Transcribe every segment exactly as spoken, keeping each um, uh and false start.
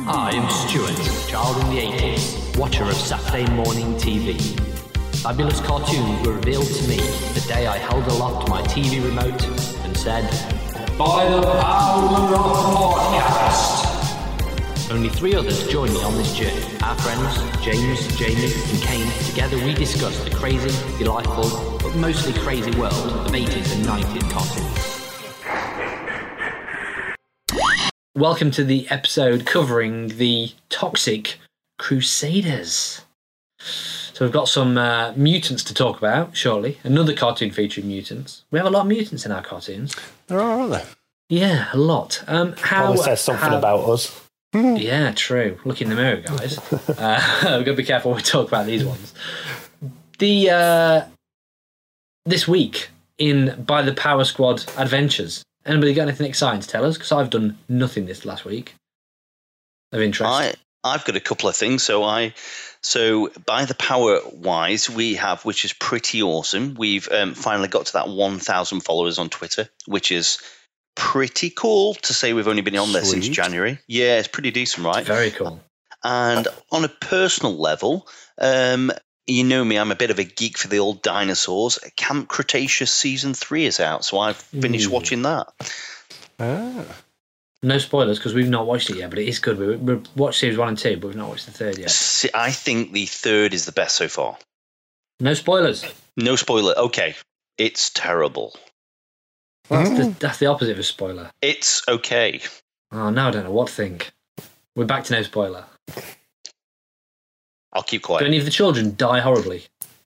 I am Stuart, child in the eighties, watcher of Saturday morning T V. Fabulous cartoons were revealed to me the day I held aloft my T V remote and said, "By the power of podcast!" Only three others joined me on this journey. Our friends, James, Jamie, and Kane. Together we discussed the crazy, delightful, but mostly crazy world of eighties and nineties cartoons. Welcome to the episode covering the Toxic Crusaders. So we've got some uh, mutants to talk about shortly. Another cartoon featuring mutants. We have a lot of mutants in our cartoons. There are, aren't there? Yeah, a lot. Um, how Probably says something how, about us. Yeah, true. Look in the mirror, guys. uh, we've got to be careful when we talk about these ones. The uh, this week in By the Power Squad Adventures. Anybody got anything exciting to tell us? Because I've done nothing this last week of interest. I, I've got a couple of things. So I, so by the power wise, we have, which is pretty awesome. We've um, finally got to that one thousand followers on Twitter, which is pretty cool to say we've only been on there Sweet. since January. Yeah, it's pretty decent, right? Very cool. And on a personal level, um, you know me, I'm a bit of a geek for the old dinosaurs. Camp Cretaceous Season three is out, so I've finished Ooh. watching that. Ah. No spoilers because we've not watched it yet, but it is good. We, we've watched series one and two, but we've not watched the third yet. See, I think the third is the best so far. No spoilers. No spoiler. Okay, it's terrible. Well, that's, the, that's the opposite of a spoiler. It's okay. Oh, now I don't know what to think. We're back to no spoiler. I'll keep Do quiet. any of the children die horribly?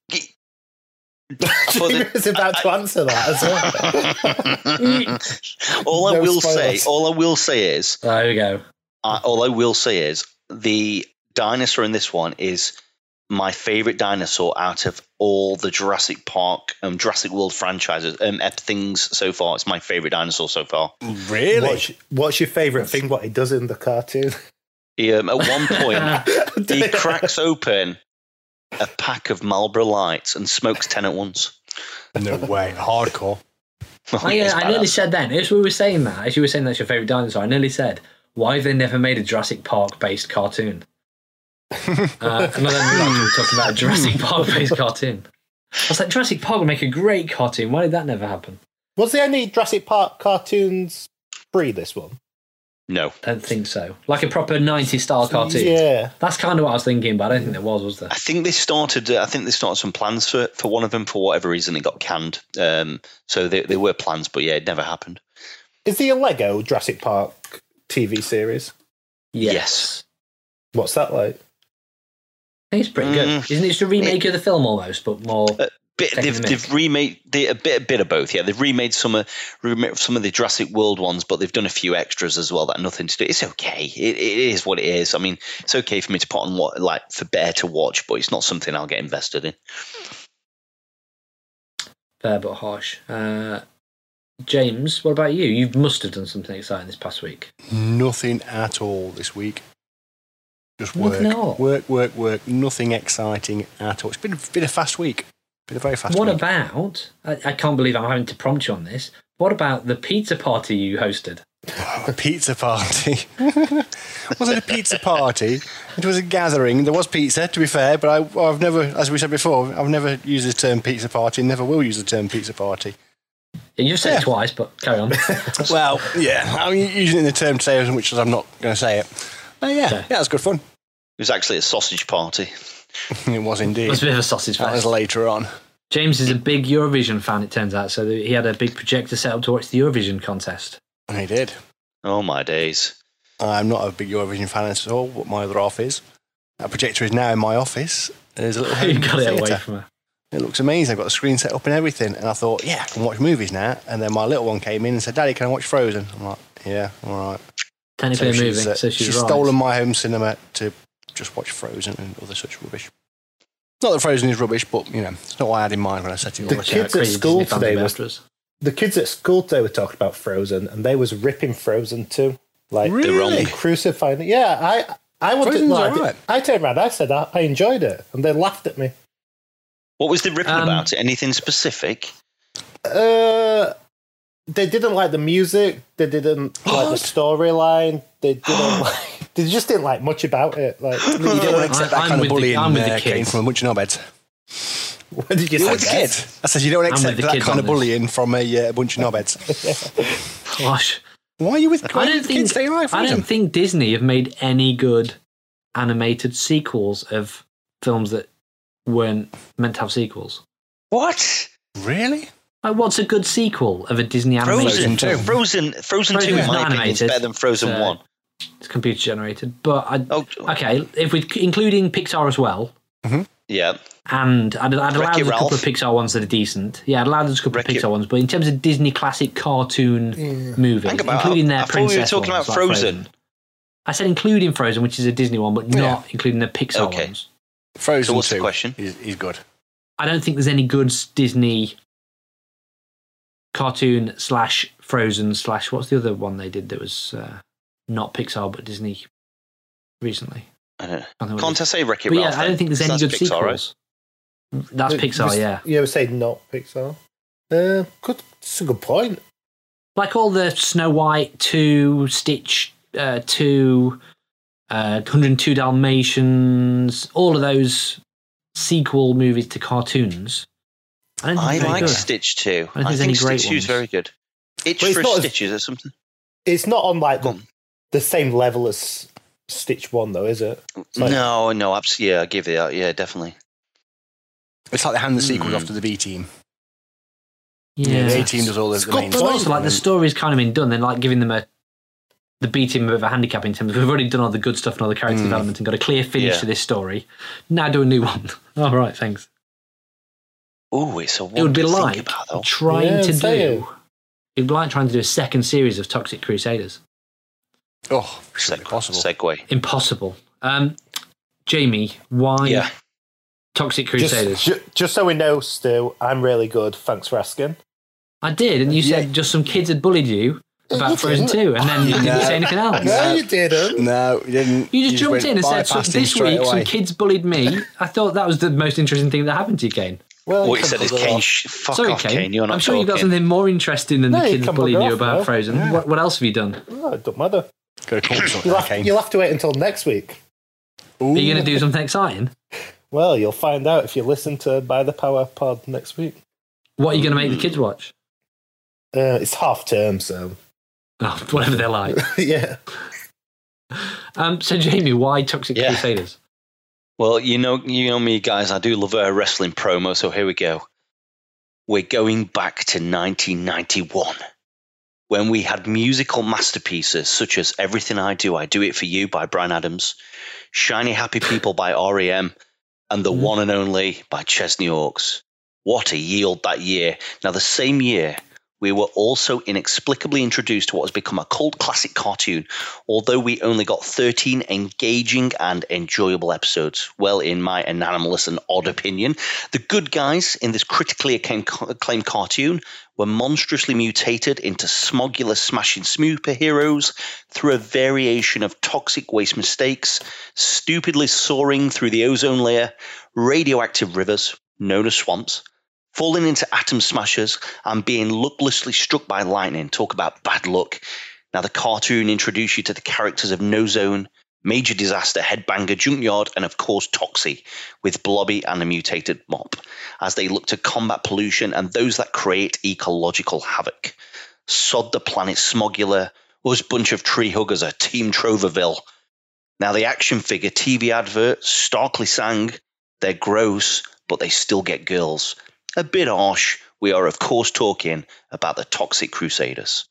For He the- was about to answer that as well. all I No will spoilers. say, all I will say is, Oh, here we go. uh, all I will say is, the dinosaur in this one is my favorite dinosaur out of all the Jurassic Park, um, Jurassic World franchises, um, ep things so far. It's my favorite dinosaur so far. Really? What's, what's your favourite thing, what he does in the cartoon? He, um, at one point, he cracks open a pack of Marlboro Lights and smokes ten at once. No way. Hardcore. Oh, yeah, I nearly said then, as we were saying that, as you were saying that's your favourite dinosaur, I nearly said, why have they never made a Jurassic Park-based cartoon? uh, and then we were talking about a Jurassic Park-based cartoon. I was like, Jurassic Park would make a great cartoon. Why did that never happen? Was there any Jurassic Park cartoons pre this one? No. I don't think so. Like a proper nineties style cartoon. Yeah. That's kind of what I was thinking, but I don't think there was, was there? I think they started. Uh, I think they started some plans for for one of them. For whatever reason, it got canned. Um, so there, there were plans, but yeah, it never happened. Is there a Lego Jurassic Park T V series? Yes. What's that like? I think it's pretty good. Mm. Isn't it just a remake of the film almost, but more... Uh, Bit, Taking they've, the mix. they've remade they, a bit a bit of both. Yeah, they've remade some of remade some of the Jurassic World ones, but they've done a few extras as well that are nothing to do. It's okay. It, it is what it is. I mean, it's okay for me to put on what like for Bear to watch, but it's not something I'll get invested in. Fair but harsh. Uh, James, what about you? You must have done something exciting this past week. Nothing at all this week. Just Nothing work. at all? Work, work, work. Nothing exciting at all. It's been, been a fast week. Been a very fast What week. about, I, I can't believe I'm having to prompt you on this, what about the pizza party you hosted? A pizza party. Was it a pizza party? It was a gathering. There was pizza, to be fair, but I, I've never, as we said before, I've never used the term pizza party, never will use the term pizza party. Yeah, you've said Yeah. it twice, but carry on. Well, yeah, I'm using it in the term today, as much as I'm not going to say it. Uh, yeah, Okay. yeah, it was good fun. It was actually a sausage party. It was indeed. It was a bit of a sausage That was fest. later on. James is a big Eurovision fan, it turns out, so he had a big projector set up to watch the Eurovision contest. I did. Oh my days! I'm not a big Eurovision fan at all, but my other half is. That projector is now in my office. There's a little You home got it away theatre. from her. It looks amazing. I've got the screen set up and everything. And I thought, yeah, I can watch movies now. And then my little one came in and said, Daddy, can I watch Frozen? I'm like, yeah, all right. Technically she's, moving, uh, so she's, she's right. stolen my home cinema to just watch Frozen and other such rubbish. Not that Frozen is rubbish, but, you know, it's not what I had in mind when I set it The up. Watch out, kids at crazy school Disney fans today will be was- after us. The kids at school today were talking about Frozen, and they was ripping Frozen too. Like, Really? crucifying it. Yeah, I I wanted Frozen's no, I, alright. did- I turned around, I said I, I enjoyed it, and they laughed at me. What was the ripping Um, about it? Anything specific? Uh, they didn't like the music. They didn't like the What? storyline. They didn't like. They just didn't like much about it. Like, You don't accept that I'm kind of with the- bullying I'm with the uh, came kids. from a bunch of knobheads. what did you You're say? with the kid. I said you don't with accept the that kids kind on of this. bullying from a uh, bunch of knobheads. Gosh. Why are you with, why I are you don't with think kids staying alive? I don't think Disney have made any good animated sequels of films that weren't meant to have sequels. What? Really? Like, what's a good sequel of a Disney animated Frozen, Frozen film? Frozen, Frozen, Frozen two, in is my not opinion, is animated, better than Frozen so- one. It's computer generated, but I, Oh, okay, if we including Pixar as well, yeah. and I'd, I'd allow Wreck-It there's a couple of Ralph. Pixar ones that are decent. Yeah, I'd allow there's a couple Wreck-It- of Pixar ones, but in terms of Disney classic cartoon movies, Think about including it. their I thought we were princess talking ones, about like Frozen. I said including Frozen, which is a Disney one, but not Yeah. including the Pixar Okay. ones. Frozen So what's the two question? Is, is good. I don't think there's any good Disney cartoon slash Frozen slash what's the other one they did that was uh, not Pixar but Disney recently. I don't I don't know what Can't it I say Wreck-It But yeah, Ralph? I don't think there's then? any That's good Pixar, right? sequels. That's Pixar, You- yeah. You ever say not Pixar? Uh, good. It's a good point. Like all the Snow White two, Stitch uh, two, uh, one hundred two Dalmatians, all of those sequel movies to cartoons. I don't think I they're very like good. Stitch too. I don't think I there's think any great Stitch two is ones. very good. Itch But it's for not as- Stitches or something. It's not on like Go the, on. the same level as Stitch One, though, is it? It's like- No, no, absolutely. Yeah, I give it that. Yeah, definitely. It's like they hand the sequels Mm. off to the B team. Yeah. The A team does all the, It's the got main the But stuff. also, like the story's kind of been done. Then, like giving them a the B team a bit of a handicap in terms of we've already done all the good stuff and all the character development and got a clear finish Yeah. to this story. Now do a new one. All right, thanks. Oh, it's a one It would be to think like about, though. trying Yeah, to I'm saying. do. It'd be like trying to do a second series of Toxic Crusaders. Oh, should be Seg- possible. Segue. Impossible. Um, Jamie, why Yeah. Toxic Crusaders? Just, ju- just so we know, Stu, I'm really good. Thanks for asking. I did, and you said Yeah. just some kids had bullied you about You Frozen didn't. two, and then you didn't No. say anything else. No, you didn't. No, you didn't. You just jumped went in and said, so bypassed him this straight week some away. kids bullied me. I thought that was the most interesting thing that happened to you, Kane. Well, What you can said is bugger Kane. off. Sh- fuck Sorry, off, Kane. Kane. You're not I'm sure you've got talking. something more interesting than No, the you kids can bullying bugger you off about now. Frozen. What, what else have you done? Oh, it don't matter. Go to court You'll have, you'll have to wait until next week. Are you going to do something exciting? Well, you'll find out if you listen to By the Power Pod next week. What are you going to make the kids watch? Uh, it's half term, so Oh, whatever they're like. yeah. Um, so, Jamie, why Toxic Yeah. Crusaders? Well, you know, you know me, guys. I do love a wrestling promo, so here we go. We're going back to nineteen ninety-one, when we had musical masterpieces such as "Everything I Do, I Do It For You" by Bryan Adams, "Shiny Happy People" by R E M, and "The Mhm. One and Only" by Chesney Hawkes. What a yield that year! Now, the same year, we were also inexplicably introduced to what has become a cult classic cartoon, although we only got thirteen engaging and enjoyable episodes. Well, in my anomalous and odd opinion, the good guys in this critically acclaimed, acclaimed cartoon were monstrously mutated into smogulous smashing superheroes through a variation of toxic waste mistakes, stupidly soaring through the ozone layer, radioactive rivers, known as swamps, falling into atom smashers, and being lucklessly struck by lightning. Talk about bad luck. Now, the cartoon introduced you to the characters of No Zone, Major Disaster, Headbanger, Junkyard, and of course Toxie, with Blobby and a mutated Mop, as they look to combat pollution and those that create ecological havoc. Sod the planet Smogula, us bunch of tree huggers are Team Troverville. Now, the action figure T V advert starkly sang, they're gross, but they still get girls. A bit harsh. We are, of course, talking about the Toxic Crusaders.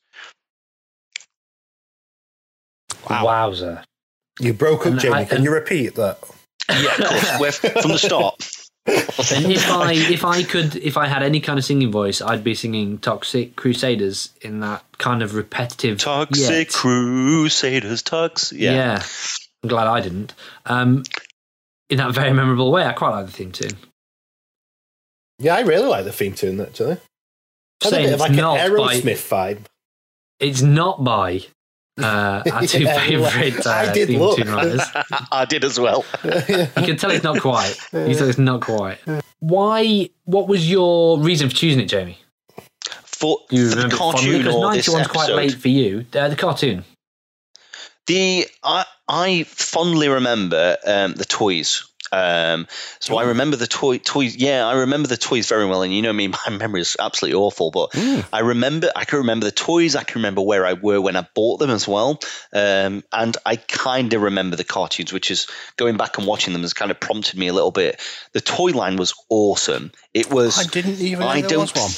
Wow. Wowzer. You broke up, And Jamie. I- Can and- you repeat that? Yeah, of course. We're f- from the start. And if I if I could if I had any kind of singing voice, I'd be singing Toxic Crusaders in that kind of repetitive Toxic yet- Crusaders, Tox. Yeah. yeah. I'm glad I didn't. Um, in that very memorable way, I quite like the theme tune. Yeah, I really like the theme tune, actually. Had a Saying bit of it's like an not by Aerosmith vibe. it's not by uh, our two Yeah, favourite I uh, did theme look. tune writers. I did as well. You can tell it's not quite. You can tell it's not quite. Why? What was your reason for choosing it, Jamie? For, Do you for the remember it fondly? cartoon Because or this ninety-one's quite episode? late for you. Uh, the cartoon. The I I fondly remember um, the toys. Um, so Ooh. I remember the toy toys. Yeah, I remember the toys very well. And you know me, my memory is absolutely awful. But mm. I remember, I can remember the toys. I can remember where I were when I bought them as well. Um, and I kind of remember the cartoons, which is going back and watching them has kind of prompted me a little bit. The toy line was awesome. It was. I didn't even know I there don't, was one.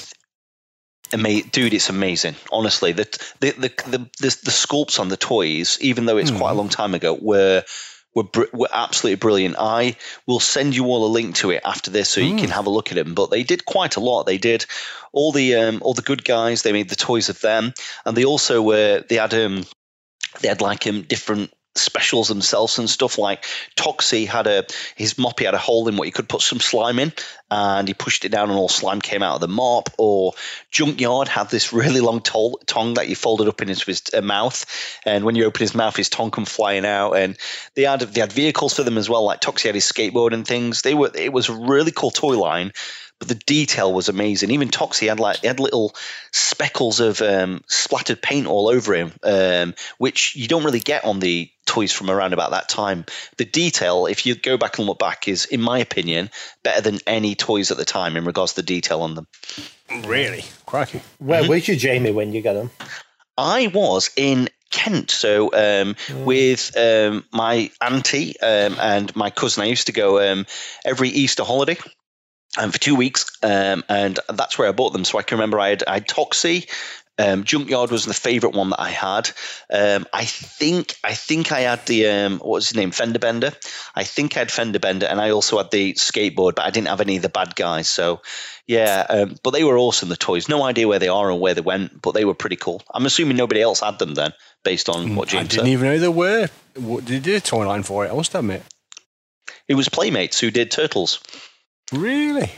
Ama- dude, it's amazing. Honestly, the the the the, the, the sculpts on the toys, even though it's mm. quite a long time ago, were. Were, br- were absolutely brilliant. I will send you all a link to it after this so mm. you can have a look at them. But they did quite a lot. They did all the um, all the good guys. They made the toys of them, and they also were they had um they had like um different specials themselves and stuff. Like Toxie had a his mop, he had a hole in what you could put some slime in, and he pushed it down and all slime came out of the mop. Or Junkyard had this really long to- tongue that you folded up into his uh, mouth, and when you open his mouth his tongue come flying out. And they had they had vehicles for them as well, like Toxie had his skateboard and things. They were it was a really cool toy line. But the detail was amazing. Even Toxie had like he had little speckles of um, splattered paint all over him, um, which you don't really get on the toys from around about that time. The detail, if you go back and look back, is, in my opinion, better than any toys at the time in regards to the detail on them. Really? Crikey. Where Mm-hmm. were you, Jamie, when you got them? I was in Kent, so um, mm. with um, my auntie um, and my cousin. I used to go um, every Easter holiday. Um, for two weeks, um, and that's where I bought them. So I can remember I had, I had Toxie. Um, Junkyard was the favourite one that I had. Um, I think I think I had the um, what was his name, Fender Bender. I think I had Fender Bender, and I also had the skateboard, but I didn't have any of the bad guys. So yeah, um, but they were awesome. The toys, no idea where they are or where they went, but they were pretty cool. I'm assuming nobody else had them then, based on what James said. I didn't even know there were. What, they did a toy line for it. I must admit. It was Playmates who did Turtles. Really?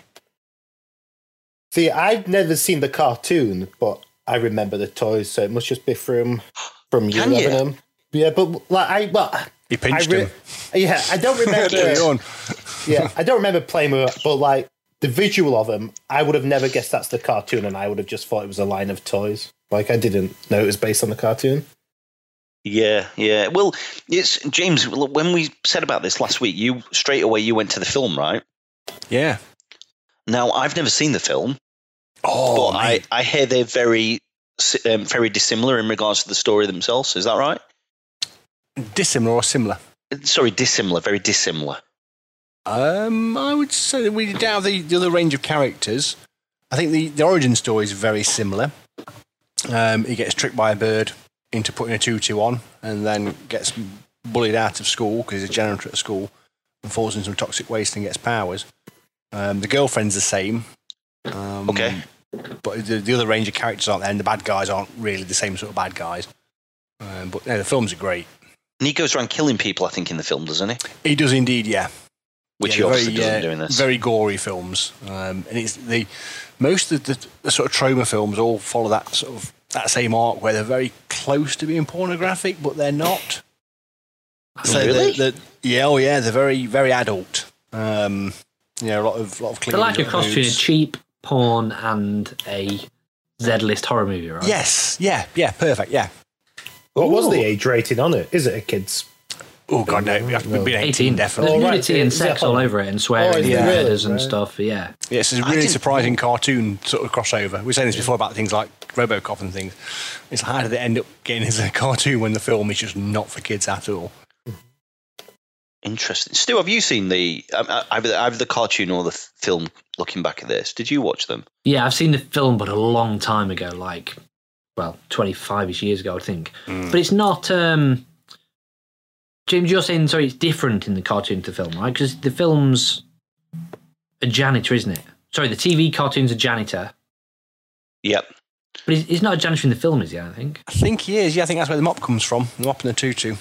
See, I've never seen the cartoon, but I remember the toys, so it must just be from from you Can having you? them. Yeah, but like I, well, he pinched I re- him. Yeah, I don't remember. yeah, I don't remember playing with it, but like the visual of them, I would have never guessed that's the cartoon, and I would have just thought it was a line of toys. Like I didn't know it was based on the cartoon. Yeah, yeah. Well, it's James. When we said about this last week, you straight away you went to the film, right? Yeah. Now I've never seen the film, oh, but I, I hear they're very um, very dissimilar in regards to the story themselves. Is that right? Dissimilar or similar? Sorry, dissimilar. Very dissimilar. Um, I would say that we doubt the, the other range of characters. I think the, the origin story is very similar. Um, he gets tricked by a bird into putting a tutu on, and then gets bullied out of school because he's a janitor at school, and falls into some toxic waste and gets powers. Um, the girlfriend's the same. Um, okay. But the, the other range of characters aren't there, and the bad guys aren't really the same sort of bad guys. Um, but no, the films are great. And he goes around killing people, I think, in the film, doesn't he? He does indeed, yeah. Which yeah, he obviously very, doesn't uh, do in this. Very gory films. Um, and it's the most of the, the sort of trauma films all follow that sort of that same arc where they're very close to being pornographic, but they're not. So really? They're, they're, yeah, oh yeah, they're very, very adult. Um, yeah, a lot of lot of clean. They're like a cross between a cheap porn and a Z-list horror movie, right? Yes, yeah, yeah, perfect, yeah. What Ooh. was the age rating on it? Is it a kids? Oh god, no, you have to be eighteen, eighteen There's definitely. Oh, right. nudity and sex all over it, and swearing Oh, and yeah. murders and Right. stuff. Yeah, Yeah, it's a really surprising cartoon sort of crossover. We were saying this before about things like RoboCop and things. It's how did it end up getting as a cartoon when the film is just not for kids at all? Interesting. Stu, have you seen the um, either, either the cartoon or the f- film? Looking back at this, did you watch them? yeah. I've seen the film, but a long time ago, like well, twenty-five years ago, I think. Mm. But it's not. Um, James, you're saying sorry, it's different in the cartoon to the film, right? Because the film's a janitor, isn't it? Sorry, the T V cartoon's a janitor. Yep. But he's, he's not a janitor in the film, is he? I don't think. I think he is. Yeah, I think that's where the mop comes from. The mop and the tutu.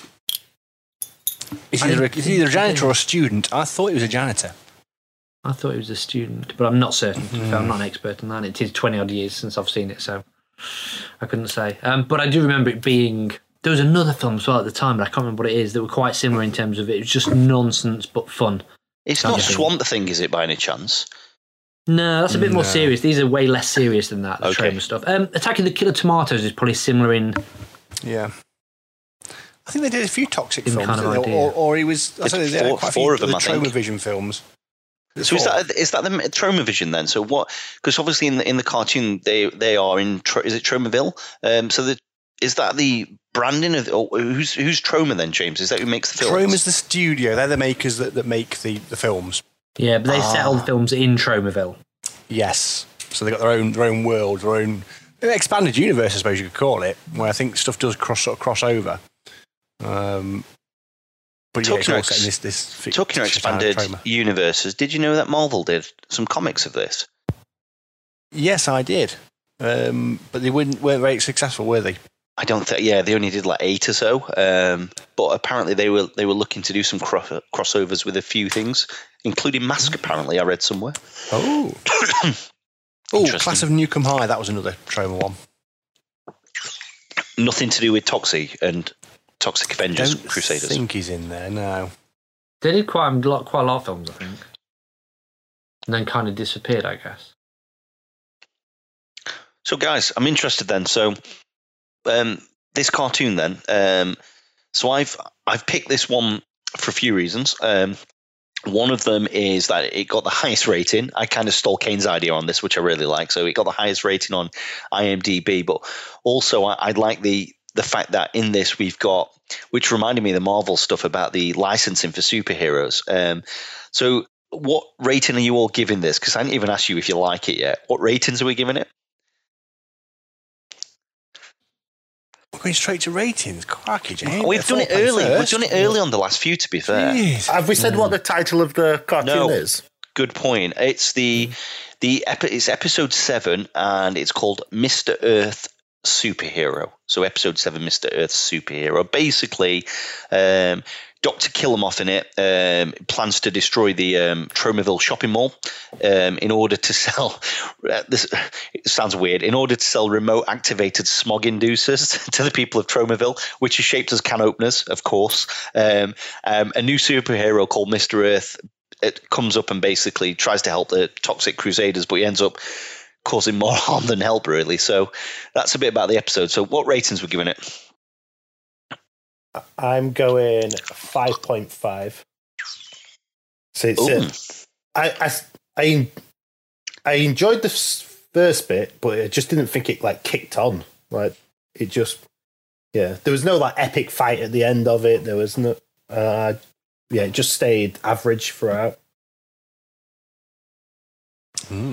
He's either, a, he's either a janitor or a student. I thought he was a janitor. I thought he was a student, but I'm not certain. Mm. I'm not an expert on that. It is twenty odd years since I've seen it, so I couldn't say. Um, but I do remember it being. There was another film as well at the time, but I can't remember what it is, that were quite similar in terms of it. It was just nonsense but fun. It's not Swamp Thing, is it, by any chance? No, that's a bit more No. serious. These are way less serious than that, the Okay. trauma stuff. Um, Attacking the Killer Tomatoes is probably similar in... Yeah. I think they did a few Toxic Same films, kind of didn't they? idea. or, or he was. I It's said they did four- quite a four few of them, the I think. Tromavision films. So is that is that the Tromavision then? So what? Because obviously in the in the cartoon they they are in Tro- is it Tromaville? Um, so the is that the branding of or who's who's Troma then, James? Is that who makes the films? Troma's the studio. They're the makers that, that make the, the films. Yeah, but they Ah. settled films in Tromaville. Yes. So they got their own their own world, their own expanded universe, I suppose you could call it, where I think stuff does cross sort of cross over. Um, but yeah, it's Talking all of set in ex- this this fic- Talking of fictional expanded Troma. universes, did you know that Marvel did some comics of this? Yes, I did. Um, but they weren't, weren't very successful, were they? I don't think. Yeah, they only did like eight or so. Um, but apparently they were they were looking to do some cro- crossovers with a few things, including Mask. Apparently, I read somewhere. Oh. Oh, Interesting. Class of Newcomb High. That was another Troma one. Nothing to do with Toxic and Toxic Avengers Don't Crusaders. think he's in there, no. They did quite a lot, quite a lot of films, I think, and then kind of disappeared, I guess. So, guys, I'm interested then. So, um, this cartoon then. Um, so I've I've picked this one for a few reasons. Um, one of them is that it got the highest rating. I kind of stole Kane's idea on this, which I really like. So it got the highest rating on IMDb. But also, I, I like the the fact that in this we've got, which reminded me of the Marvel stuff about the licensing for superheroes. Um, so, what rating are you all giving this? Because I didn't even ask you if you like it yet. What ratings are we giving it? We're going straight to ratings. Crikey, James. We've done it early. We've done it early on the last few, to be fair. Jeez. Have we said what the title of the cartoon No. is? Good point. It's the the epi- it's episode seven, and it's called Mister Earth Superhero. So episode seven, Mister Earth Superhero. Basically, um, Doctor Killamoff in it um, plans to destroy the um, Tromaville shopping mall um, in order to sell. Uh, this it sounds weird. In order to sell remote activated smog inducers to the people of Tromaville, which is shaped as can openers, of course. Um, um, a new superhero called Mister Earth. It comes up and basically tries to help the Toxic Crusaders, but he ends up causing more harm than help, really. So that's a bit about the episode. So what ratings we're giving it? I'm going five point five. So it's Ooh. uh, I, I, I, I enjoyed the s- first bit, but I just didn't think it like kicked on. Like it just, yeah, there was no like epic fight at the end of it. There was no, uh, yeah, it just stayed average throughout. Mm.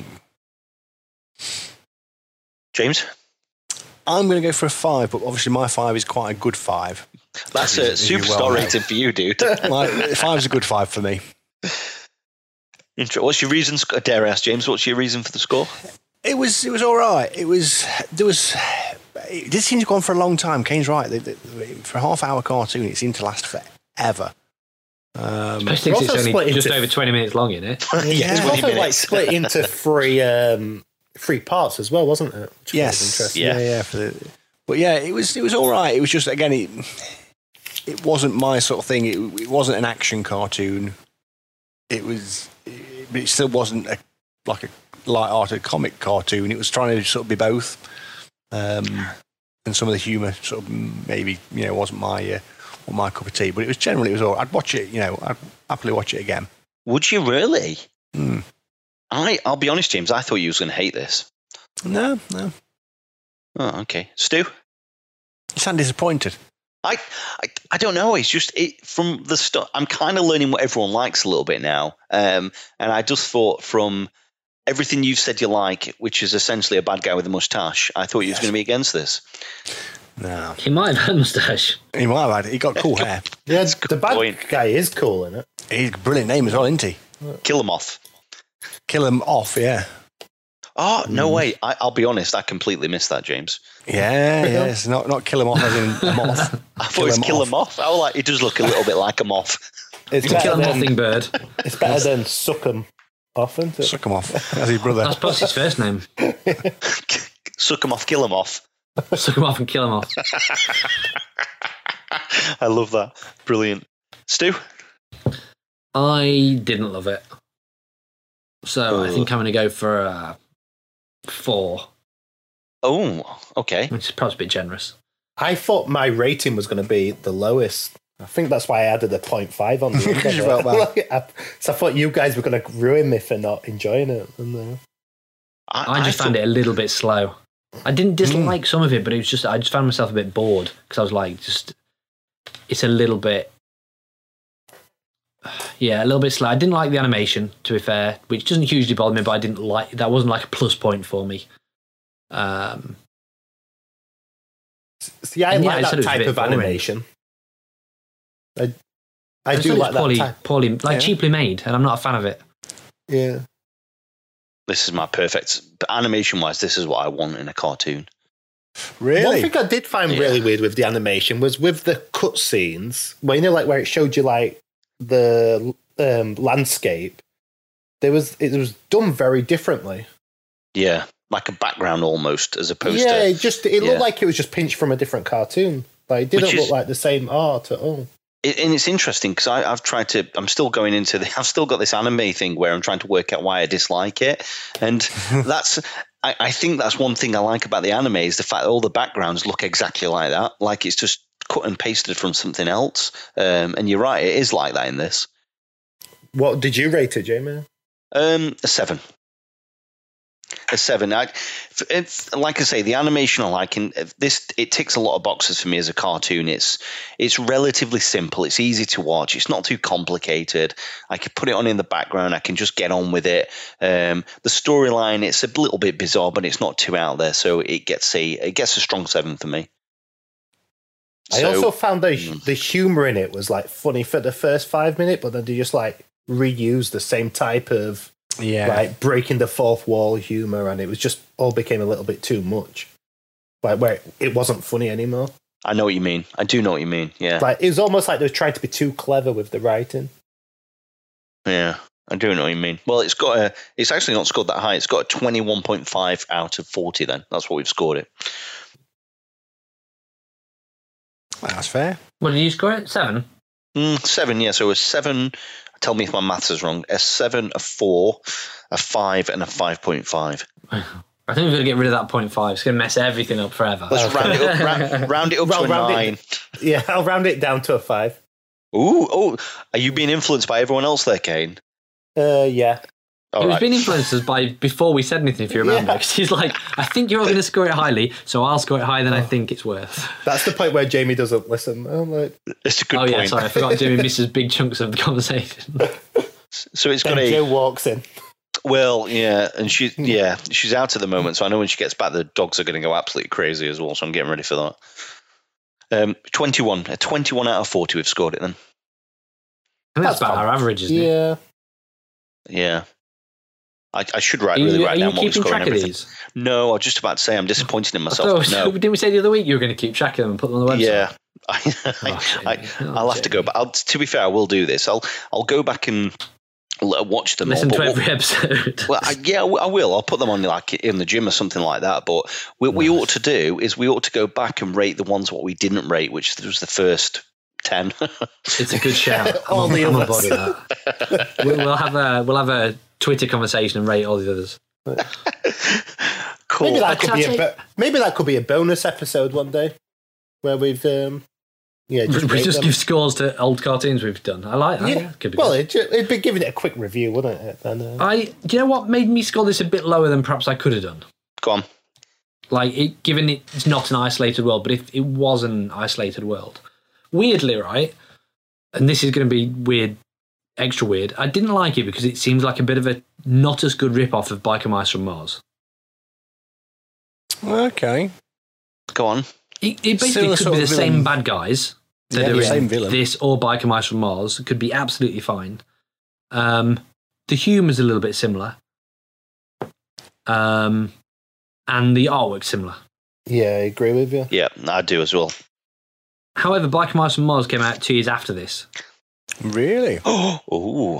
James? I'm going to go for a five, but obviously my five is quite a good five. That's As a you- as you superstar well know. rating for you, dude. My five's a good five for me. Inter- What's your reason? sc- Dare I ask, James? What's your reason for the score? It was it was all right. It was there was it did seem to go on for a long time. Kane's right. The- the- For a half hour cartoon, it seemed to last forever. Um, Especially We're since it's also only split just into- over twenty minutes long, isn't it? Yeah. It's twenty also like minutes. split into three um, three parts as well, wasn't it? Which was yes, interesting. yeah, Yeah. yeah. For the, but yeah, it was it was all right. It was just again, it it wasn't my sort of thing. It, it wasn't an action cartoon. It was, it, but it still wasn't a, like a light-hearted comic cartoon. It was trying to sort of be both. Um, and some of the humour sort of maybe you know wasn't my uh, wasn't my cup of tea. But it was generally it was all right. I'd watch it. You know, I'd happily watch it again. Would you really? Hmm. I, I'll be honest, James. I thought you was going to hate this. No, no, Oh, okay. Stu? you sound disappointed. I, I, I don't know. It's just it from the start. I'm kind of learning what everyone likes a little bit now, um, and I just thought from everything you've said you like, which is essentially a bad guy with a mustache, I thought you was going to be against this. No, He might have had a moustache. he might have had. He got cool hair. Yeah, a good the bad point. guy is cool in it. He's a brilliant name as well, isn't he? Kill him off. Kill him off, yeah. Oh no way! I, I'll be honest. I completely missed that, James. Yeah, yeah. It's not, not kill him off as in a moth. I thought it was kill him off. I was like, it does look a little bit like a moth. It's Kill a better, than, mothing bird. it's better than suck 'em off, isn't it? Suck him off. As his brother. That's Pussy's first name. Suck him off, kill him off. Suck him off and kill him off. I love that. Brilliant. Stu? I didn't love it. So I Oh. think I'm going to go for a four, Oh, okay. which is perhaps a bit generous. I thought my rating was going to be the lowest. I think that's why I added a point five on the end. You felt bad. So I thought you guys were going to ruin me for not enjoying it. And, uh, I, I just I found thought... it a little bit slow. I didn't dislike mm. some of it, but it was just I just found myself a bit bored because I was like, just it's a little bit, yeah, a little bit slow. I didn't like the animation, to be fair, which doesn't hugely bother me, but I didn't like that. Wasn't like a plus point for me. Um, See, I like yeah, that type of boring. animation. I, I, I do like poorly, that type. Poorly, like yeah. cheaply made, and I'm not a fan of it. Yeah. This is my perfect animation-wise. This is what I want in a cartoon. Really? One thing I did find yeah. really weird with the animation was with the cutscenes, where you know, like where it showed you like the um, landscape. There was it was done very differently. Yeah, like a background almost, as opposed yeah, to it just it yeah. looked like it was just pinched from a different cartoon. Like it didn't is, look like the same art at all. It, and it's interesting because I've tried to. I'm still going into the. I've still got this anime thing where I'm trying to work out why I dislike it, and that's. I, I think that's one thing I like about the anime is the fact that all the backgrounds look exactly like that, like it's just cut and pasted from something else. Um, and you're right, it is like that in this. What did you rate it, Jamie? Um, a seven. A seven. I, it's, like I say, the animation I like, and this it ticks a lot of boxes for me as a cartoon. It's it's relatively simple. It's easy to watch. It's not too complicated. I can put it on in the background. I can just get on with it. Um, the storyline, it's a little bit bizarre, but it's not too out there, so it gets a it gets a strong seven for me. I so, also found the mm. the humor in it was like funny for the first five minutes, but then they just like reuse the same type of. Yeah, like breaking the fourth wall humor, and it was just all became a little bit too much. Like where it wasn't funny anymore. I know what you mean. I do know what you mean. Yeah, like it was almost like they were trying to be too clever with the writing. Yeah, I do know what you mean. Well, it's got a. It's actually not scored that high. It's got a twenty-one point five out of forty. Then that's what we've scored it. That's fair. What did you score it? Seven. Mm, seven. Yeah. So a seven. Tell me if my maths is wrong. A seven, a four, a five, and a five point five. I think we're going to get rid of that point five. It's going to mess everything up forever. Let's okay. round it up. Round, round it up to a nine. It, yeah, I'll round it down to a five. Ooh, oh, are you being influenced by everyone else there, Kane? Uh, yeah. All it was right. being influenced by before we said anything, if you remember. Because yeah. he's like, I think you're all going to score it highly, so I'll score it higher than oh. I think it's worth. That's the point where Jamie doesn't listen. I'm like, it's a good oh, point. Oh yeah, sorry, I forgot Jamie misses big chunks of the conversation. So it's got then a. Joe walks in. Well, yeah, and she, yeah, she's out at the moment, so I know when she gets back, the dogs are going to go absolutely crazy as well. So I'm getting ready for that. Um, twenty-one, a twenty-one out of forty. We've scored it then. I think that's, that's about our average, isn't yeah. it? Yeah. Yeah. I, I should write really you, write down what we're scoring track and everything. Of these? No, I was just about to say I'm disappointed in myself. Thought, no. Didn't we say the other week you were going to keep track of them and put them on the website? Yeah. I, oh, I, oh, I'll have to go back. I'll, to be fair, I will do this. I'll I'll go back and watch them. Listen all, to every what, episode. Well, I, yeah, I will. I'll put them on like in the gym or something like that. But what nice. we ought to do is we ought to go back and rate the ones what we didn't rate, which was the first ten. It's a good shout. I'm, I'm on board with that. We'll, we'll have a we'll have a Twitter conversation and rate all the others. Cool. Maybe that could be a bo- maybe that could be a bonus episode one day where we've um, yeah just we just them. give scores to old cartoons we've done. I like that. Yeah. Could be well, good. it, it'd be giving it a quick review, wouldn't it? And, uh, I do you know what made me score this a bit lower than perhaps I could have done. Go on. Like it, given it's not an isolated world, but if it was an isolated world, weirdly, right? And this is going to be weird. Extra weird. I didn't like it because it seems like a bit of a not as good rip-off of Biker Mice from Mars. Okay. Go on. It, it basically could be the same bad guys that yeah, are yeah. in Same this or Biker Mice from Mars. It could be absolutely fine. Um, the humour's a little bit similar. Um, and the artwork's similar. Yeah, I agree with you. Yeah, I do as well. However, Biker Mice from Mars came out two years after this. Really? Oh, ooh.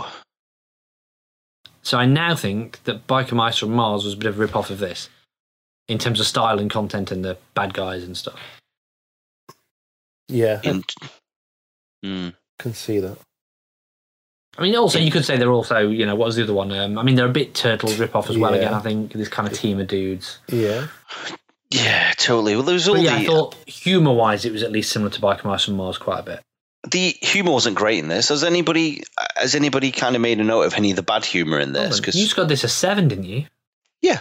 So I now think that Biker Mice from Mars was a bit of a rip-off of this in terms of style and content and the bad guys and stuff. Yeah. And, mm. Can see that. I mean, also, you could say they're also, you know, what was the other one? Um, I mean, they're a bit Turtle rip-off as well, yeah. again, I think, this kind of team of dudes. Yeah. Yeah, totally. Well, there was all But yeah, the I thought humour-wise, it was at least similar to Biker Mice from Mars quite a bit. the humor wasn't great in this. Has anybody has anybody kind of made a note of any of the bad humor in this? You just got this a seven, didn't you? Yeah.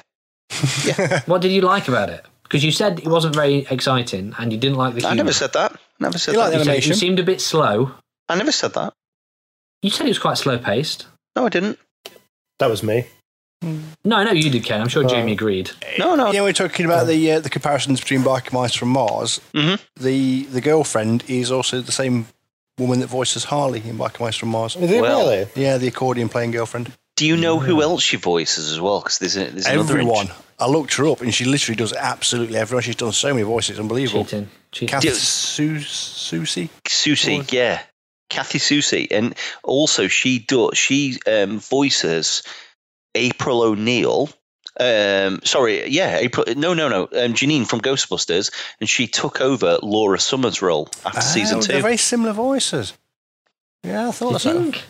What did you like about it? Because you said it wasn't very exciting and you didn't like the humour. I never said that. Never said You like that. the You said animation? it seemed a bit slow. I never said that. You said it was quite slow-paced. No, I didn't. That was me. No, I know you did, Ken. I'm sure Uh, Jamie agreed. No, no. Yeah, we're talking about the uh, the comparisons between Biker Mice from Mars. Mhm. The the girlfriend is also the same woman that voices Harley in Biker Mice from Mars. Is it Well, really? Yeah, the accordion playing girlfriend. Do you know who else she voices as well? Because there's, a, there's another Everyone. int- I looked her up, and she literally does absolutely everyone. She's done so many voices, unbelievable. Cheating. Cheating. Kathy Do- Su- Susie. Susie, Voice. yeah, Kathy Susie, and also she does she um, voices April O'Neil. Um, sorry, yeah, April. No, no, no. Um, Janine from Ghostbusters, and she took over Laura Summers' role after season Oh, two. They're very similar voices. Yeah, I Do thought you so. think?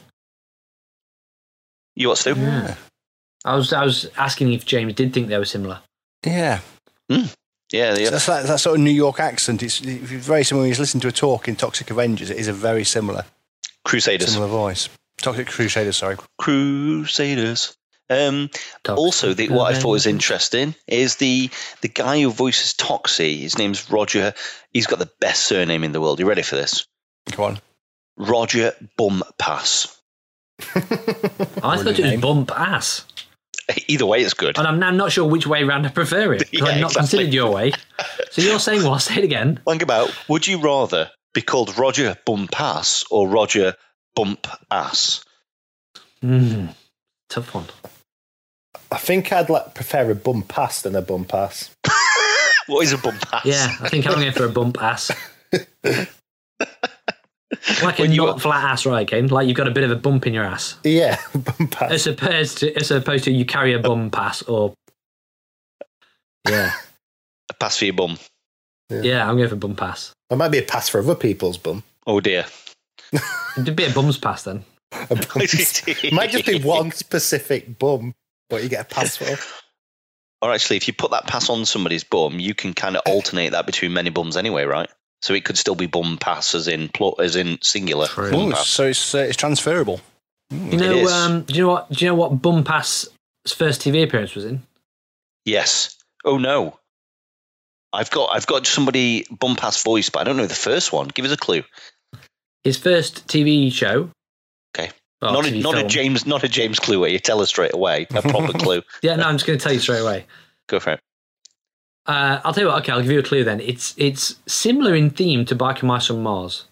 You what, Stu? Yeah. I was, I was asking if James did think they were similar. Yeah. Yeah, yeah. So that's that, that sort of New York accent. It's, it's very similar. When you listen to a talk in Toxic Avengers, it is a very similar Crusaders. similar voice. Toxic Crusaders, sorry. Crusaders. Um, Toxic also, the, what I thought was Avengers. interesting is the the guy who voices Toxie. His name's Roger. He's got the best surname in the world. You ready for this? Come on. Roger Bumpass. I thought it was name. bump ass. Either way, it's good. And I'm now not sure which way round I prefer it. 'Cause Yeah, I've not exactly. considered your way. So you're saying what? Say it again. Think about, would you rather be called Roger Bumpass or Roger Bump Ass? Mm, tough one. I think I'd like prefer a bum pass than a bum pass. What is a bump ass? Yeah, I think I'm going for a bump ass. Like a When you not were- flat ass, right, Ken? Like you've got a bit of a bump in your ass. Yeah, bum pass. As opposed to, as opposed to you carry a bum pass or. Yeah. A pass for your bum. Yeah, I'm going for bum pass. It might be a pass for other people's bum. Oh dear. It'd be a bum's pass then. A bum- might just be one specific bum, but you get a pass for. Or actually, if you put that pass on somebody's bum, you can kind of alternate that between many bums anyway, right? So it could still be bum pass as in pl- as in singular. True. Bum Ooh, pass. so it's uh, it's transferable. You know, It is. um, do you know what? Do you know what Bum Pass's first T V appearance was in? Yes. Oh no. I've got I've got somebody bum pass voice, but I don't know the first one. Give us a clue. His first T V show. Okay. Well, not T a, V not a film. James not a James clue where you tell us straight away. A proper clue. Yeah, no, I'm just going to tell you straight away. Go for it. Uh, I'll tell you what. Okay, I'll give you a clue then. It's it's similar in theme to Biker Mice from Mars.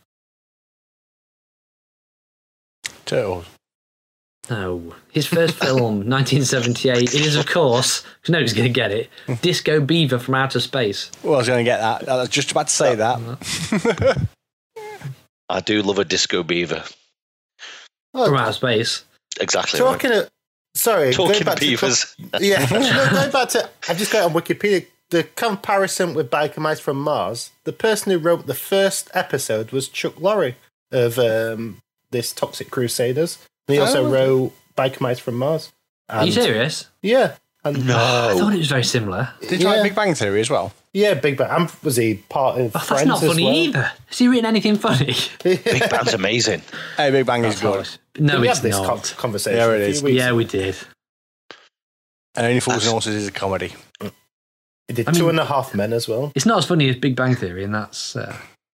Turtles. No, his first film, nineteen seventy-eight. It is, of course, because nobody's going to get it. Disco Beaver from Outer Space. Well, I was going to get that. I was just about to say that. I do love a disco beaver. From Outer Space. Exactly. Right. Talking of, sorry, Talking going back beavers. To, yeah, no, going back to, I've just got it on Wikipedia. The comparison with Biker Mice from Mars. The person who wrote the first episode was Chuck Lorre of um, this Toxic Crusaders. And he also Oh, okay. wrote Biker Mice from Mars. Are you And- serious? Yeah. And, No. I thought it was very similar. Did you Yeah. like Big Bang Theory as well? Yeah, Big Bang. Um, was he part of Oh, that's Friends not as funny well? either. Has he written anything funny? Big Bang's amazing. Hey, Big Bang is good. No, we it's had this not. con- conversation. Yeah, it a few is. weeks Yeah, ago. we did. And Only Fools and Horses is a comedy. He did I Two mean- and a Half Men as well. It's not as funny as Big Bang Theory, and that's. Uh,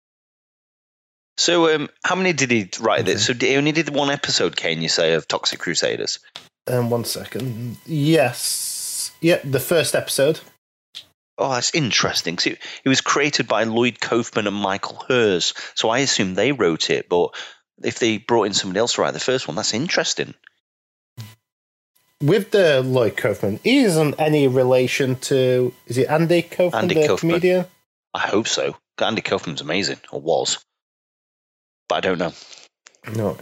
So, um, how many did he write this? So, he only did one episode, Kane, you say, of Toxic Crusaders? Um, one second. Yes. Yeah, the first episode. Oh, that's interesting. 'Cause it, it was created by Lloyd Kaufman and Michael Hers. So, I assume they wrote it, but if they brought in somebody else to write the first one, that's interesting. With the Lloyd Kaufman, he isn't any relation to. Is it Andy Kaufman, Andy the Kaufman. comedian? I hope so. Andy Kaufman's amazing, or was. But I don't know. No.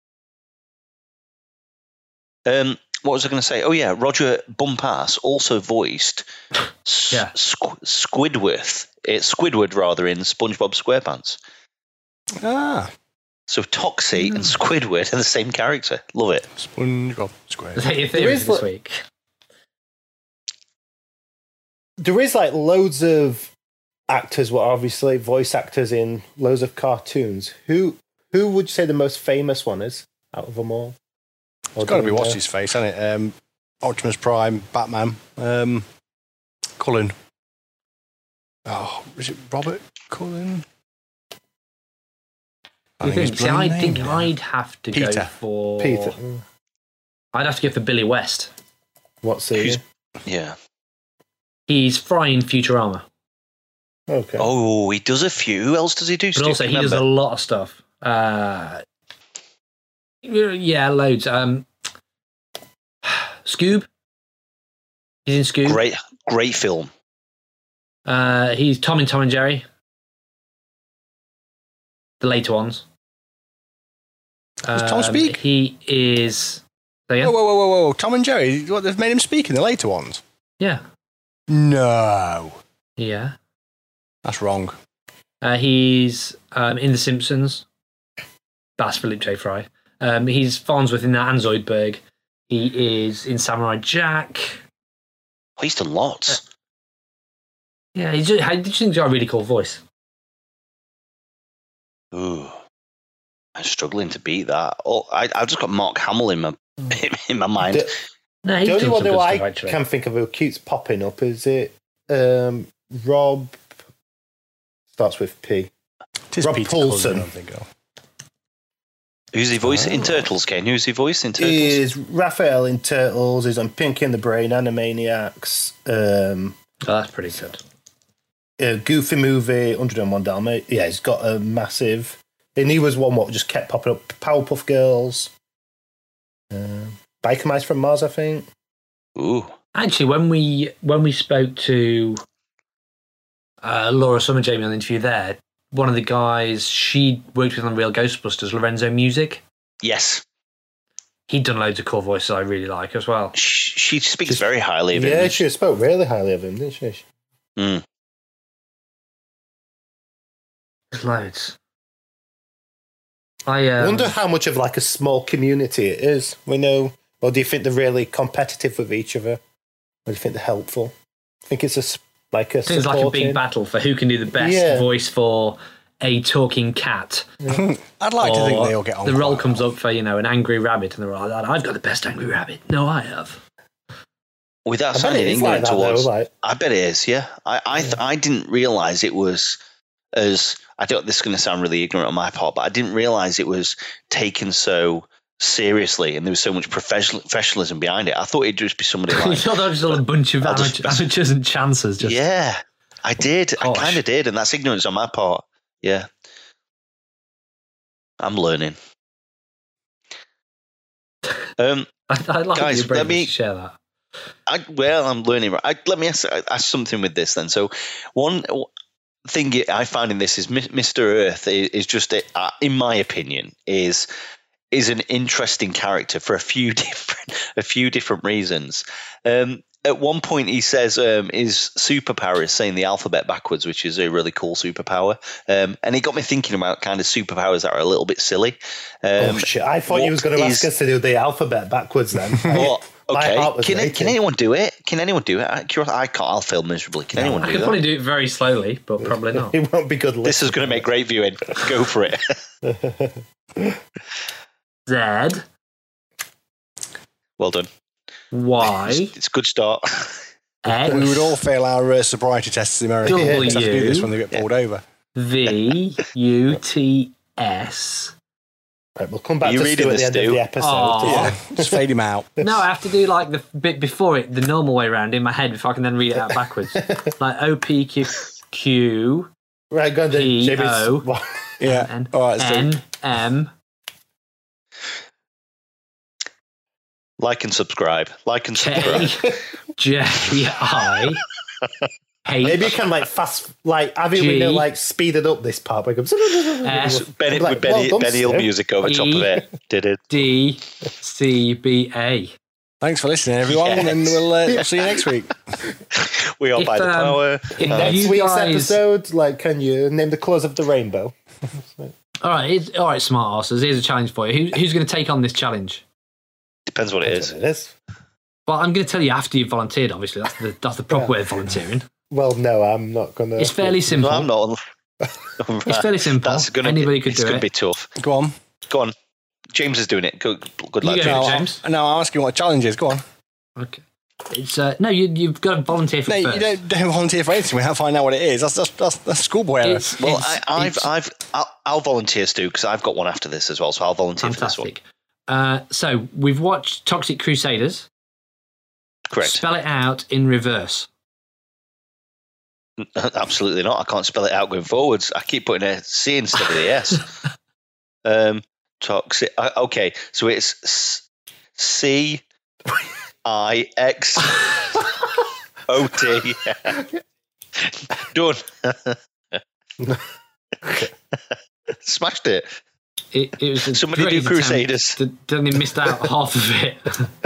Um, what was I going to say? Oh, yeah, Roger Bumpass also voiced S- Yeah. Squ- Squidward. It's Squidward, rather, in SpongeBob SquarePants. Ah, So Toxie and Squidward are the same character. Love it. SpongeBob Square. is that your There theory is for this what- week? there is like loads of actors were obviously voice actors in loads of cartoons. Who who would you say the most famous one is out of them all? It's got to be what's his face, hasn't it? Um, Optimus Prime, Batman, um, Cullen. Oh, is it Robert Cullen? I You think, think, his see, bloody I name think now. I'd have to Peter. go for Peter. I'd have to go for Billy West. What's he? Who's- Yeah. He's Fry in Futurama, Okay. Oh, he does a few. Who else does he do? but Stu? also he does a Remember? lot of stuff. Uh, yeah, loads. Um, Scoob. He's in Scoob. Great, great film. Uh, he's Tom in Tom and Jerry. The later ones. Does Tom Um, speak? He is. So yeah, Whoa, whoa, whoa, whoa, whoa! Tom and Jerry. What, they've made him speak in the later ones? yeah, No, yeah. that's wrong. Uh, he's um, in The Simpsons. That's Philip J. Fry. Um, he's Farnsworth in that and Zoidberg. He is in Samurai Jack. Oh, he's done lots. Yeah, he's just, I just think he's got a really cool voice. Ooh, I'm struggling to beat that. Oh, I, I've just got Mark Hamill in my in my mind. The, No, he's the only done one some who good I stuff, actually. can think of who keeps popping up is it um, Rob. Starts with P. It is Rob Peter Paulson. Cullen, I think. Oh. Who's he voicing in Oh. Turtles, Kane? Who's he voicing in Turtles? He is Raphael in Turtles. He's on Pinky and the Brain, Animaniacs, um, Oh, that's pretty good. a Goofy Movie, one oh one Dalmatians. Yeah, he's got a massive. And he was one what just kept popping up. Powerpuff Girls, um, Biker Mice from Mars, I think. Ooh, Actually, when we when we spoke to uh, Laura Summer Jamie on the interview there, one of the guys she worked with on Real Ghostbusters, Lorenzo Music, yes. he'd done loads of cool voices I really like as well. She, she speaks She's- very highly of him. Yeah, she spoke really highly of him, didn't she? Mm. There's loads. I I um, wonder how much of like a small community it is. We know, or do you think they're really competitive with each other? Or do you think they're helpful? I think it's a s- like a I think it's like a supporting- big battle for who can do the best Yeah. voice for a talking cat. I'd like to think Or they all get on. The role quite comes well. up for, you know, an angry rabbit, and they're all like, I've got the best angry rabbit. No, I have. Without I bet sounding it is like ignorant that, though, towards, like, I bet it is. Yeah, I I, th- I didn't realize it was as I don't. This is going to sound really ignorant on my part, but I didn't realize it was taken so seriously, and there was so much professional, professionalism behind it. I thought it'd just be somebody You like, thought that was just a bunch of I'll just- amateur, amateurs and chances. Just yeah, I did. I Gosh. kind of did, and that's ignorance on my part. Yeah, I'm learning. Um, I, I like Guys, your brain let me- to share that. I, well, I'm learning. I, let me ask, ask something with this then. So, one thing I find in this is Mister Earth is, is just, a, uh, in my opinion, is is an interesting character for a few different a few different reasons. Um, at one point, he says um, his superpower is saying the alphabet backwards, which is a really cool superpower. Um, and it got me thinking about kind of superpowers that are a little bit silly. Um, oh shit! I thought you was going to ask is- us to do the alphabet backwards then. Well, My okay. heart was Can, racing. can anyone do it? Can anyone do it? I, I can't. I'll fail miserably. Can anyone I do could that? probably do it very slowly, but probably not. It won't be good. This is going to make great viewing. Go for it. Z Well done. Y It's, it's a good start. X We would all fail our uh, sobriety tests in America. W. We just have to do this when they get pulled over. V U T S. Right, we'll come back You to reading Stu at the this, end of Stu? the episode. Aw. Yeah. Just fade him out. No, I have to do like the bit before it, the normal way around in my head before I can then read it out backwards. Like O P Q Q Right, go on then. P Jamie's- O. what- Yeah. N All right, Stu. N M Like and subscribe. Like and K subscribe. J I Maybe you H can like fast, like have you, you know, G. like speeded up this part. Like, S. Benny, Like, with Benny, well done, Benny Hill Stu. music over top of E. it. Did it? D C B A. Thanks for listening, everyone, Yes. and we'll uh, see you next week. We are If, by the um, power. if Uh, Next you week's guys- episode, like, can you name the colours of the rainbow? All right, it's, all right, smart asses. Here's a challenge for you. Who, who's going to take on this challenge? depends what it That's is. what it is. Well, I'm going to tell you after you've volunteered, obviously. That's the, that's the proper Yeah. way of volunteering. Well, no, I'm not going to. It's fairly simple. No, I'm not. It's fairly simple. That's gonna Anybody be, could it's do gonna it. be tough. Go on. Go on. James is doing it. Good, good You luck, go. James. No, James? I'm, no, I'm asking what the challenge is. Go on. Okay. It's uh, no, you, you've got to volunteer for No, it you first. don't, don't volunteer for anything. We have to find out what it is. That's that's that's, that's schoolboy error. It's, Well, it's, I, I've, it's I've, I'll, I'll volunteer, Stu, because I've got one after this as well. So I'll volunteer for this one. fantastic. Uh, so we've watched Toxic Crusaders. Correct. Spell it out in reverse. Absolutely not. I can't spell it out going forwards. I keep putting a C instead of the S. um, toxic. Uh, okay, so it's s- C I X O T. Done. Smashed it. It, it was a Somebody great do Crusaders. attempt. Then they missed out half of it.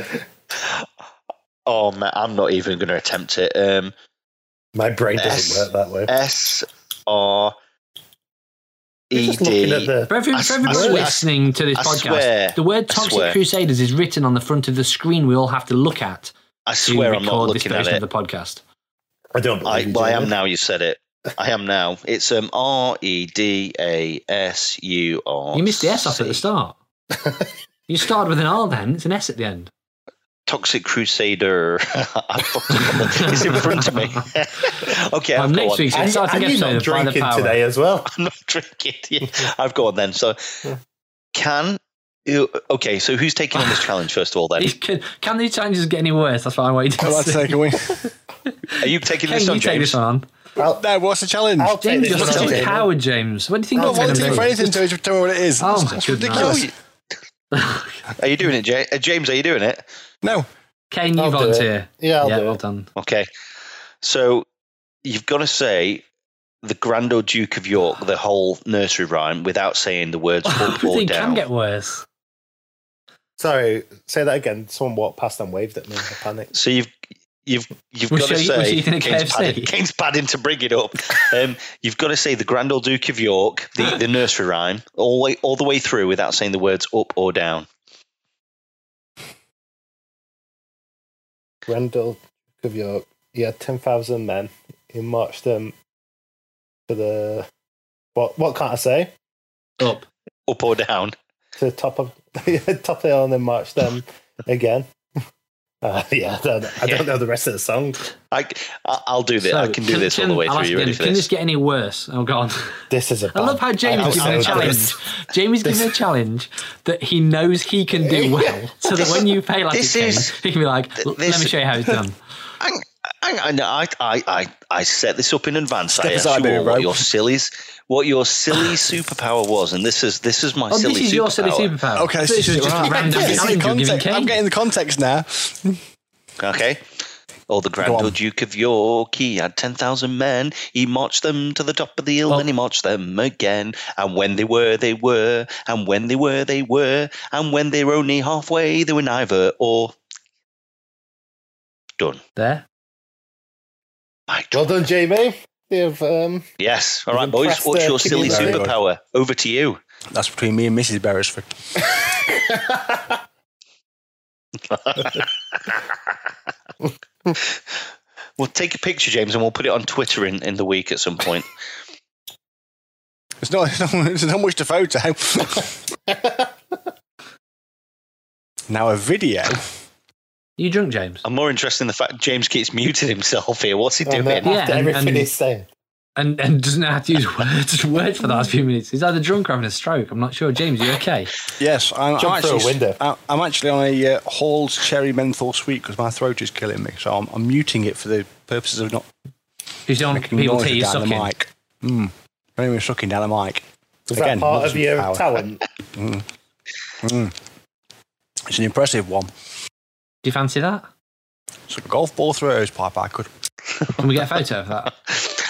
Oh man, I'm not even going to attempt it. Um, My brain doesn't S- work that way. S R You're E just looking at D. the. For, every, I for everybody swear- listening to this I podcast, swear- the word I Toxic swear. Crusaders is written on the front of the screen we all have to look at I to swear I'm record not this looking at version it. of the podcast. I don't I, believe you, well, I am Jamie. now. You said it. I am now. It's um R E D A S U R. You missed the S off at the start. You started with an R then, it's an S at the end. Toxic Crusader. I fucked up. It's in front of me. Okay, Um, I've got next one. week's And, exciting and you're episode not of By the drinking Power. today as well. I'm not drinking. Yeah, I've got one then. So, can you? Okay, so who's taking on this challenge first of all? Then, These Can, can these challenges get any worse? That's what I'm waiting I'd to like to see. take a win. are you taking Can this you on, take James? this one on? I'll, No, what's the challenge? I'll take James, this you're one such on, a Jamie. coward, James. What do you think I'm you're not going to volunteering for do? anything to tell me what it is. Oh, That's, my that's goodness. No, ridiculous. you- are you doing it, J- uh, James? Are you doing it? No. Kane, you I'll do volunteer. it. Yeah, I'll yeah, do well it. done. Okay, so you've got to say the Grand Old Duke of York, the whole nursery rhyme, without saying the words up or Everything down. can get worse. Sorry, say that again. Someone walked past and waved at me. I panicked. So you've you've you've Was got to she- was say she eating a Kane's K F C? padding, Kane's padding to bring it up. Um, you've got to say the Grand Old Duke of York, the, the nursery rhyme, all way all the way through without saying the words up or down. Grendel of York. He had ten thousand men. He marched them to the. What What can't I say? Up. Up or down. To the top of top of the hill and then marched them again. Uh, yeah, I don't, I don't know the rest of the song. I, I- I'll do this. So, I can do this all the way I'll through. ask You ready again, for Can this? this get any worse? Oh, God. This is a. I love how Jamie's given a challenge. Jamie's given a challenge that he knows he can do well, so that when you pay like This a Kane, is- he can be like, "L- this- let me show you how it's done. Hang, hang on, I, I, I, I set this up in advance. Step I asked aside, you baby, all bro. what your silly, what your silly superpower was, and this is this is my Oh, silly this is superpower. your silly superpower. Okay, This so was just right. a random I'm, getting challenge the you're giving context, I'm Kane. getting the context now. Okay. Oh, the Grand Go on. Old Duke of York, he had ten thousand men. He marched them to the top of the hill, Oh. and he marched them again. And when they were, they were. And when they were, they were. And when they were only halfway, they were neither or. Done. There. Mic Well drop. done, Jamie. You've um. Yes. All right, You've boys. impressed, What's uh, your silly Kidney Berry. superpower? Over to you. That's between me and Missus Beresford. We'll take a picture, James, and we'll put it on Twitter in, in the week at some point. It's not, it's not, it's not much to photo. Now a video. You drunk, James? I'm more interested in the fact James keeps muting himself here. What's he and, doing? uh, Yeah, after and- everything and- he's saying. And and doesn't know how to use words words for the last few minutes. He's either drunk or having a stroke. I'm not sure. James, are you okay? Yes, I'm, Jump I'm through a actually. window. I- I'm actually on a uh, Hall's cherry menthol sweet because my throat is killing me. So I'm, I'm muting it for the purposes of not You don't want making people to noise hear you down the sucking. mic. Mm. Anyway, sucking down the mic. Was Again, that part not of your superpower. talent? It's an impressive one. Do you fancy that? So a golf ball through a hose pipe, I could. Can we get a photo of that?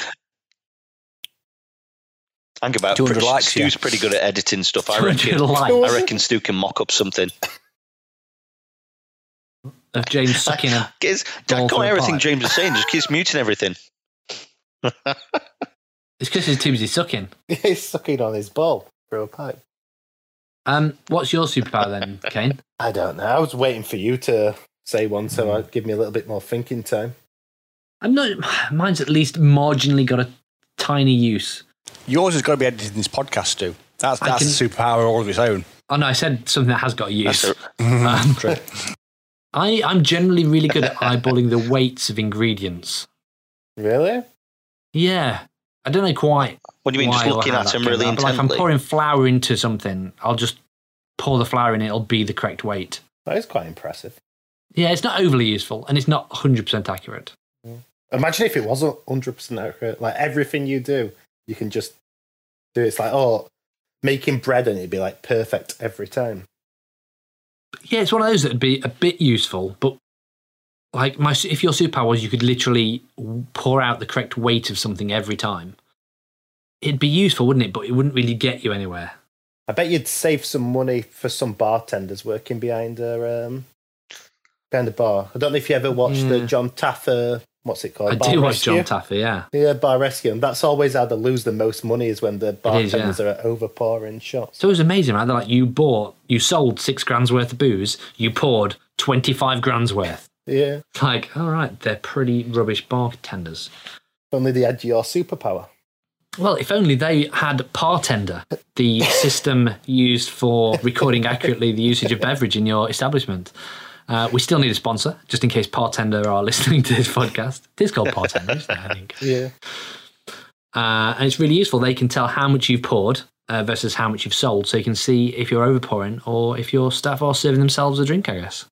Think about two hundred pretty, likes, Stu's yeah. pretty good at editing stuff. I two hundred reckon. likes I reckon Stu can mock up something. of James sucking a Giz, Ball I through got a everything pipe. James is saying. Just keeps muting everything. It's because he's too busy sucking. He's sucking on his ball through a pipe. Um, what's your superpower then, Kane? I don't know. I was waiting for you to say one, so I'd give me a little bit more thinking time. I'm not. Mine's at least marginally got a tiny use. Yours has got to be editing this podcast, Stu. That's I that's can- a superpower all of its own. Oh no, I said something that has got a use. That's Um, True. I, I'm generally really good at eyeballing the weights of ingredients. Really? Yeah. I don't know quite. What do you mean, just why or looking how at that them came really about, but Like I'm intently? pouring flour into something, I'll just pour the flour in, it'll be the correct weight. That is quite impressive. Yeah, it's not overly useful, and it's not one hundred percent accurate. Imagine if it wasn't one hundred percent accurate. Like everything you do, you can just do it. It's like, oh, making bread and it'd be like perfect every time. Yeah, it's one of those that would be a bit useful, but like my, if your superpower was you could literally pour out the correct weight of something every time, it'd be useful, wouldn't it? But it wouldn't really get you anywhere. I bet you'd save some money for some bartenders working behind a um, behind a bar. I don't know if you ever watched the Yeah. John Taffer. What's it called? I Bar do watch Rescue? John Taffer, yeah. Yeah, Bar Rescue. And that's always how they lose the most money is when the is, yeah. bartenders are over pouring shots. So it was amazing, right? They're like, you bought, you sold six grand's worth of booze, you poured twenty-five grand's worth. Yeah. It's like, all right, they're pretty rubbish bartenders. If only they had your superpower. Well, if only they had Partender, the system used for recording accurately the usage of beverage in your establishment. Uh, we still need a sponsor, just in case Partender are listening to this podcast. It is called Partender, isn't it, I think? Yeah. Uh, and it's really useful. They can tell how much you've poured uh, versus how much you've sold, so you can see if you're overpouring or if your staff are serving themselves a drink, I guess.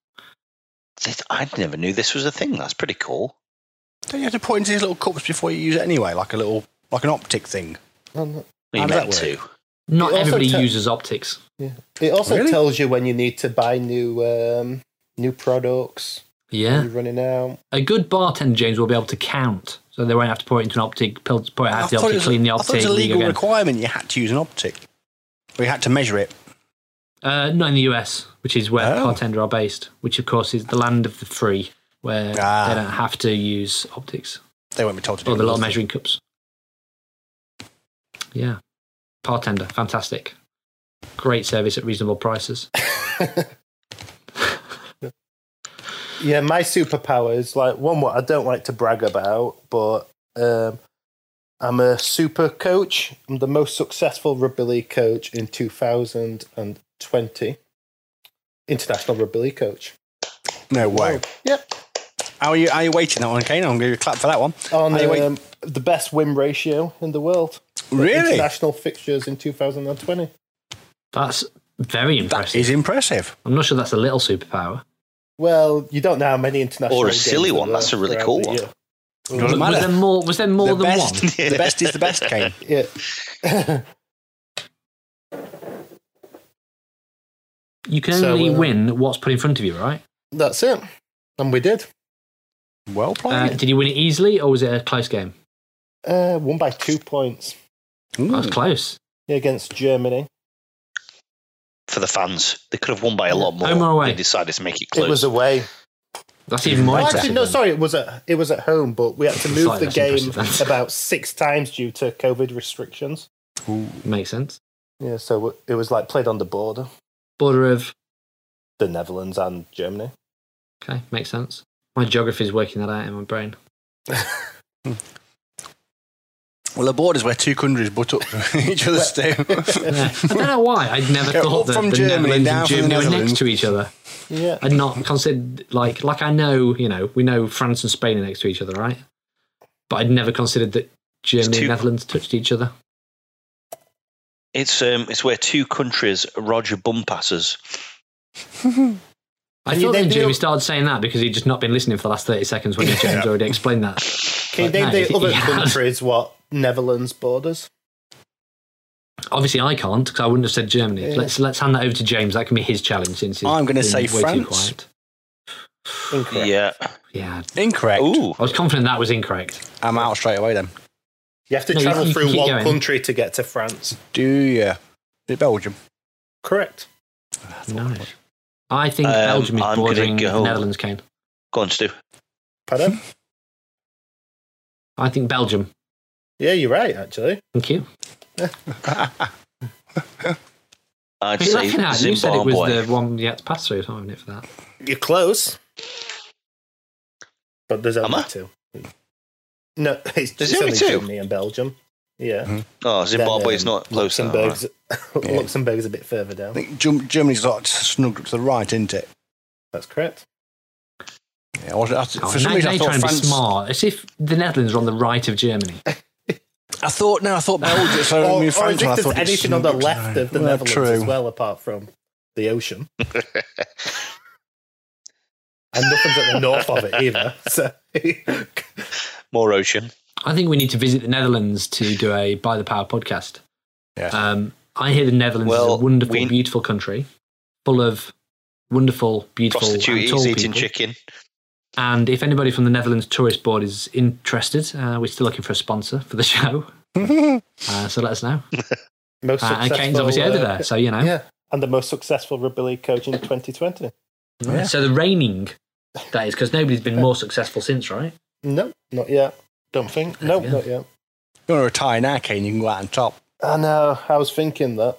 I never knew this was a thing. That's pretty cool. Don't you have to put into these little cups before you use it anyway, like a little, like an optic thing? Um, You How does meant that to. work? Not It also everybody te- uses optics. yeah. It also Really? tells you when you need to buy new um, new products. Yeah. You're running out. A good bartender, James, will be able to count, so they won't have to pour it into an optic, pour it I out the thought it optic, was, clean the I optic. thought it was a leave legal again. requirement you had to use an optic. Or you had to measure it. Uh, not in the U S, which is where Oh. Partender are based, which of course is the land of the free, where Ah. they don't have to use optics They won't be told to do or the little nothing. measuring cups. Yeah, Partender, fantastic, great service at reasonable prices. Yeah, my superpower is like one what I don't like to brag about, but um, I'm a super coach. I'm the most successful rugby league coach in two thousand twenty. International rugby league coach. No way. Yep. How are you? How are you waiting that one, Kane? I'm going to give you a clap for that one. On How are you wait- um, the best win ratio in the world. for Really? International fixtures in two thousand twenty. That's very That impressive. is impressive. I'm not sure that's a little superpower. Well, you don't know how many international Or a games silly there one, were that's a really throughout cool the one. year. Doesn't Was matter. there more? Was there more the than best, one? the best is the best, Kane. Yeah. You can So, only uh, win what's put in front of you, right? That's it. And we did. Well Uh, played. did you win it easily, or was it a close game? Uh, won by two points Ooh. That was close. against Germany. For the fans, they could have won by a lot more. Home or away? They decided to make it close. It was away. That's even more Oh, impressive. actually, no, then. sorry, it was at it was at home, but we had to move Slightly the less game impressive then. about six times due to COVID restrictions. Makes sense. Yeah, so it was like played on the border, Border of. the Netherlands and Germany. Okay, makes sense. My geography is working that out in my brain. Well, the border's where two countries butt up to each other, Stu. Yeah. I don't know why. I'd never Go thought up that from the Germany, Netherlands down and from the Germany were Netherlands. next to each other. Yeah, I'd not considered, like, like I know, you know, we know France and Spain are next to each other, right? But I'd never considered that Germany two- and Netherlands touched each other. It's um, it's where two countries Roger bum passes. I And you thought that then Jamie do- started saying that because he'd just not been listening for the last thirty seconds when James already explained that. can you But name no, the he- other he had- countries what Netherlands borders? Obviously, I can't because I wouldn't have said Germany. Yeah. Let's let's hand that over to James. That can be his challenge since he's I'm gonna been say way too France. quiet. Incorrect. Yeah. Yeah, Incorrect. Ooh. I was confident that was incorrect. I'm out straight away then. You have to No, you- travel you can through keep one going. country to get to France. Do you? Is it Belgium? Correct. Nice. I think Um, Belgium is I'm gonna bordering go- the Netherlands, Kane. Go on, Stu. Pardon? I think Belgium. Yeah, you're right, actually. Thank you. I'd What are you say laughing at? You said it was Zimbabwe. the one you had to pass through, so I'm in it for that. You're close. But there's only Am I? two. No, it's There's just only only two? Germany and Belgium. Yeah. Mm-hmm. Oh, Zimbabwe's Then, um, not close enough. Luxembourg's, Yeah. Luxembourg's a bit further I down. think Gem- Germany's like snug to the right, isn't it? That's correct. Yeah, I was, I, Oh, for some now, reason, now I you're thought trying to be France. smart. As if the Netherlands were on the right of Germany. I thought no, I thought Belgium. So Or, I or mean, as France. if I there's thought it's anything on the snug- left of the Well, Netherlands true. as well, apart from the ocean. And nothing's at the north of it either. So More ocean. I think we need to visit the Netherlands to do a By the Power podcast. Yeah. Um, I hear the Netherlands Well, is a wonderful, we- beautiful country, full of wonderful, beautiful, and tall Prostitutes eating people. chicken. And if anybody from the Netherlands Tourist Board is interested, uh, we're still looking for a sponsor for the show. uh, so let us know. most Uh, and successful, Kane's obviously over uh, there, so you know. Yeah, and the most successful rugby league coach in twenty twenty. Yeah. So the reigning, that is, because nobody's been more successful since, right? No, not yet. Don't think. No, Yeah. not yet. If you want to retire now, Kane, you can go out on top. I know. I was thinking that.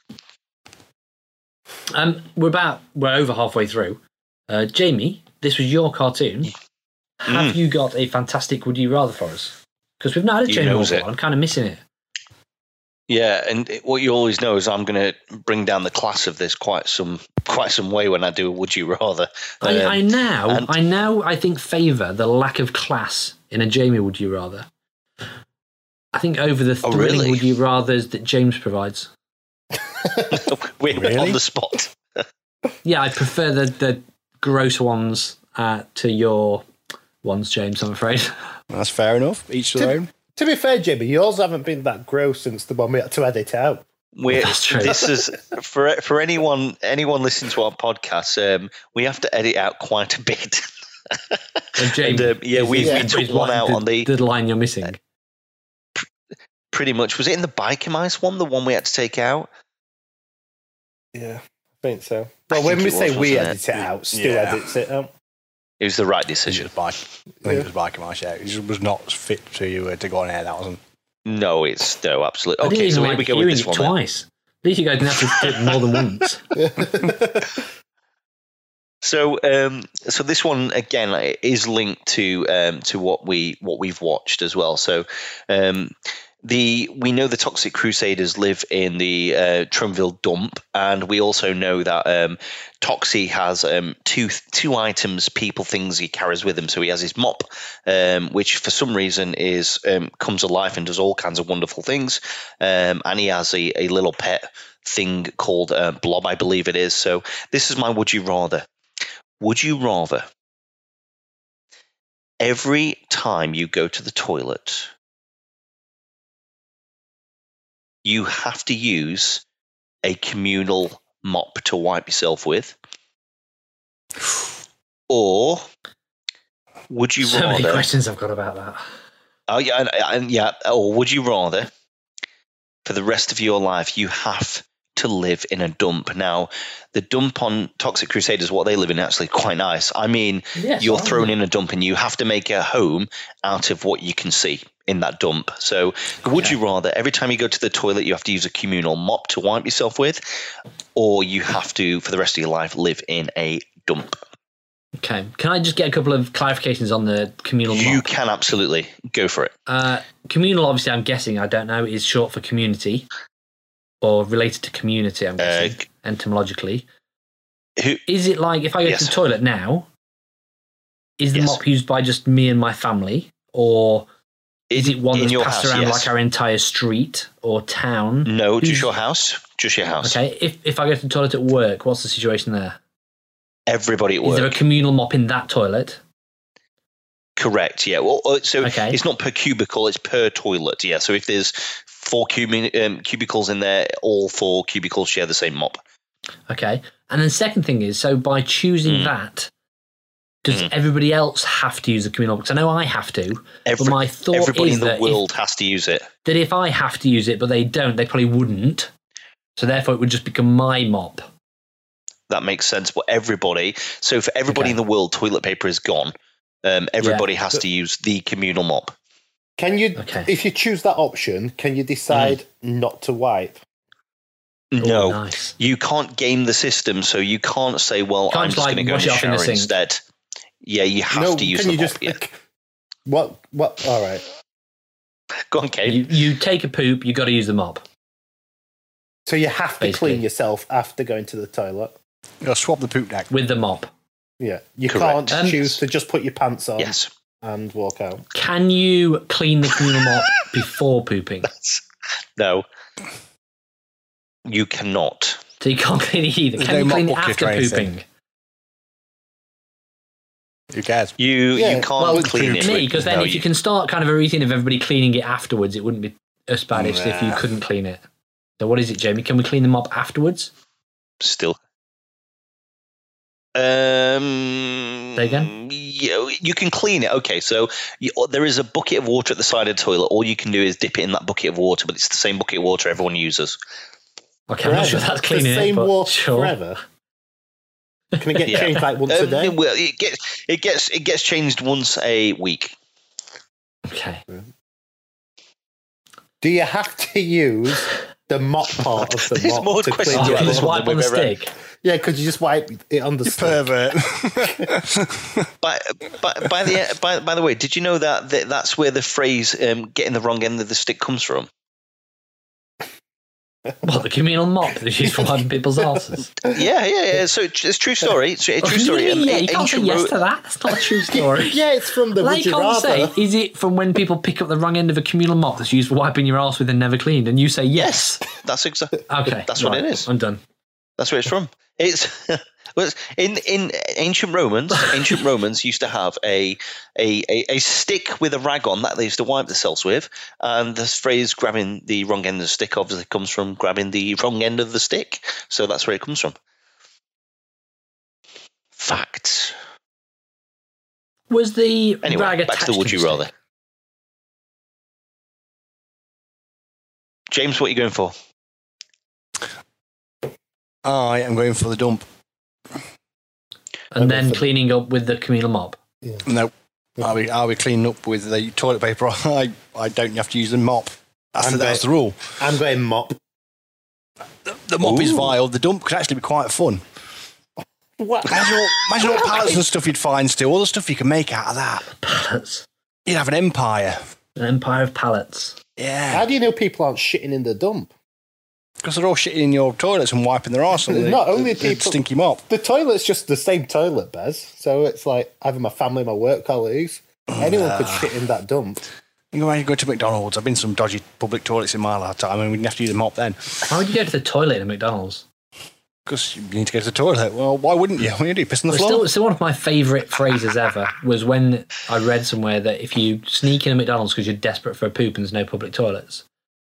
Um, we're about we're over halfway through. Uh, Jamie, this was your cartoon. Have Mm. you got a fantastic Would You Rather for us? Because we've not had a He Jamie knows for a it. while. I'm kind of missing it. Yeah, and it- what you always know is I'm going to bring down the class of this quite some quite some way when I do a Would You Rather. I, Um, I now, and- I now, I think favour the lack of class in a Jamie Would You Rather. I think over the Oh, thrilling really? Would You Rathers that James provides. We're Really? on the spot. Yeah, I prefer the the gross ones uh, to your ones, James. I'm afraid. That's fair enough. Each to their own. To be fair, Jimmy, yours haven't been that gross since the one we had to edit out. We're, That's true. This is for for anyone anyone listening to our podcast. Um, we have to edit out quite a bit. And James, And, um, yeah, is- we- is- we is took what one out the, on the- the line you're missing. Pretty much. Was it in the Biker Mice one? The one we had to take out. Yeah, I think so. I Well, when think we it say was, we wasn't edit it? it out, Stu Yeah. edits it out. It was the right It decision. was bike. I think it was biking my shout. It just was not fit to uh, to go on air. That wasn't. No, it's no, absolutely. I didn't Okay, even so like here we go with hearing this it one. then. twice. At least you guys didn't have to do it more than once. So, um, so this one again like, is linked to um, to what we what we've watched as well. So, um, the we know the Toxic Crusaders live in the uh, Trumville dump, and we also know that um, Toxie has um, two two items, people, things he carries with him. So he has his mop, um, which for some reason is um, comes alive and does all kinds of wonderful things, um, and he has a, a little pet thing called uh, Blob, I believe it is. So this is my Would You Rather. Would you rather every time you go to the toilet, you have to use a communal mop to wipe yourself with? Or would you So many rather... questions I've got about that. Oh, yeah, and, and, yeah. Or would you rather, for the rest of your life, you have to live in a dump? Now, the dump on Toxic Crusaders, what they live in, is actually quite nice. I mean, Yes, you're aren't thrown they? in a dump and you have to make a home out of what you can see in that dump. So, would you rather every time you go to the toilet, you have to use a communal mop to wipe yourself with, or you have to, for the rest of your life, live in a dump? Okay, can I just get a couple of clarifications on the communal You mop? can absolutely go for it. Uh, communal, obviously, I'm guessing, I don't know, is short for community or related to community, I'm guessing, Uh, etymologically. Who? Is it like if I go Yes. to the toilet now, is the Yes. mop used by just me and my family? Or is it one in that's your passed house, around yes. like our entire street or town? No, just Who's- your house. Just your house. Okay, if, if I go to the toilet at work, what's the situation there? Everybody at Is there a work. communal mop in that toilet? Correct. Yeah. Well, uh, so Okay. it's not per cubicle; it's per toilet. Yeah. So if there's four cubi- um, cubicles in there, all four cubicles share the same mop. Okay. And then second thing is, so by choosing Mm. that, does Mm. everybody else have to use the communal? Because I know I have to. Every, but my thought everybody is in the that world if, has to use it. that if I have to use it, but they don't, they probably wouldn't. So therefore, it would just become my mop. That makes sense. But everybody, so for everybody Okay. in the world, toilet paper is gone. Um, everybody has to use the communal mop. Can you, Okay. if you choose that option, can you decide not to wipe? No, Oh, nice. you can't game the system, so you can't say, "Well, Can't I'm just, just like, going to go in wash the it off in the shower sink. instead." Yeah, you have no, to use can the you mop. just Yeah. what? What? All right. Go on, Kate. You, you take a poop, you got to use the mop. So you have to Basically. clean yourself after going to the toilet. You gotta swab the poop deck. With the mop. Yeah, you Correct. can't Um, choose to just put your pants on Yes. and walk out. Can you clean the communal mop before pooping? No. You cannot. So you can't clean it either. There's Can no you mop clean it bucket after or anything. pooping? Who cares? You Yeah, you can't Well, clean it. me, because then No, if you can start kind of a routine of everybody cleaning it afterwards, it wouldn't be as bad as if you Nah. couldn't clean it. So what is it, Jamie? Can we clean the mop afterwards? Still. Um, Say again? You, you can clean it. Okay, so you, there is a bucket of water at the side of the toilet. All you can do is dip it in that bucket of water, but it's the same bucket of water everyone uses. Okay, I'm not sure Forever. that's cleaning the same it, but water sure. forever. Can it get Yeah. changed like once a Um, day? well, it gets it gets it gets changed once a week. Okay. Do you have to use the mop part of the There's mop more to questions clean Oh, Yeah, you it? just that's wipe what on the we've ever- stick. Yeah, could you just wipe it on the You stick? pervert. By, by, by the by, by the way, did you know that, that that's where the phrase um, "getting the wrong end of the stick" comes from? What, the communal mop that's used for wiping people's asses? Yeah, yeah, yeah. So it's it's a true story. It's a true story. yeah, Um, yeah, you can't say ancient yes Ro- to that. That's not a true story. Yeah, it's from the Like, Would you You can't Rather. say, is it from when people pick up the wrong end of a communal mop that's used for wiping your ass with and never cleaned? And you say yes. That's exactly. Okay. That's what right, it is. I'm done. That's where it's from. It's well, it's- in in ancient Romans. Ancient Romans used to have a, a a a stick with a rag on that they used to wipe themselves with, and this phrase "grabbing the wrong end of the stick" obviously comes from grabbing the wrong end of the stick. So that's where it comes from. Facts. Was the Anyway, rag back attached to the would the you stick? rather. James, what are you going for? I am going for the dump. And then for- cleaning up with the communal mop. No. I'll be, I'll be cleaning up with the toilet paper. I, I don't have to use the mop. That's, I'm the, that's the going- rule. I'm going mop. The, the mop is Ooh. vile. The dump could actually be quite fun. What? Imagine all, imagine all pallets and stuff you'd find still. All the stuff you can make out of that. Pallets. You'd have an empire. An empire of pallets. Yeah. How do you know people aren't shitting in the dump? Because they're all shitting in your toilets and wiping their arse on the, Not only the- the people- stinky mop. The toilet's just the same toilet, Bez. So it's like either my family, my work colleagues, anyone could shit in that dump. You go, you go to McDonald's. I've been to some dodgy public toilets in my lifetime, and we didn't have to use a mop then. Why would you go to the toilet in a McDonald's? Because you need to go to the toilet. Well, why wouldn't you? What do you do? Piss on the It's floor? still, still one of my favourite phrases ever was when I read somewhere that if you sneak in a McDonald's because you're desperate for a poop and there's no public toilets,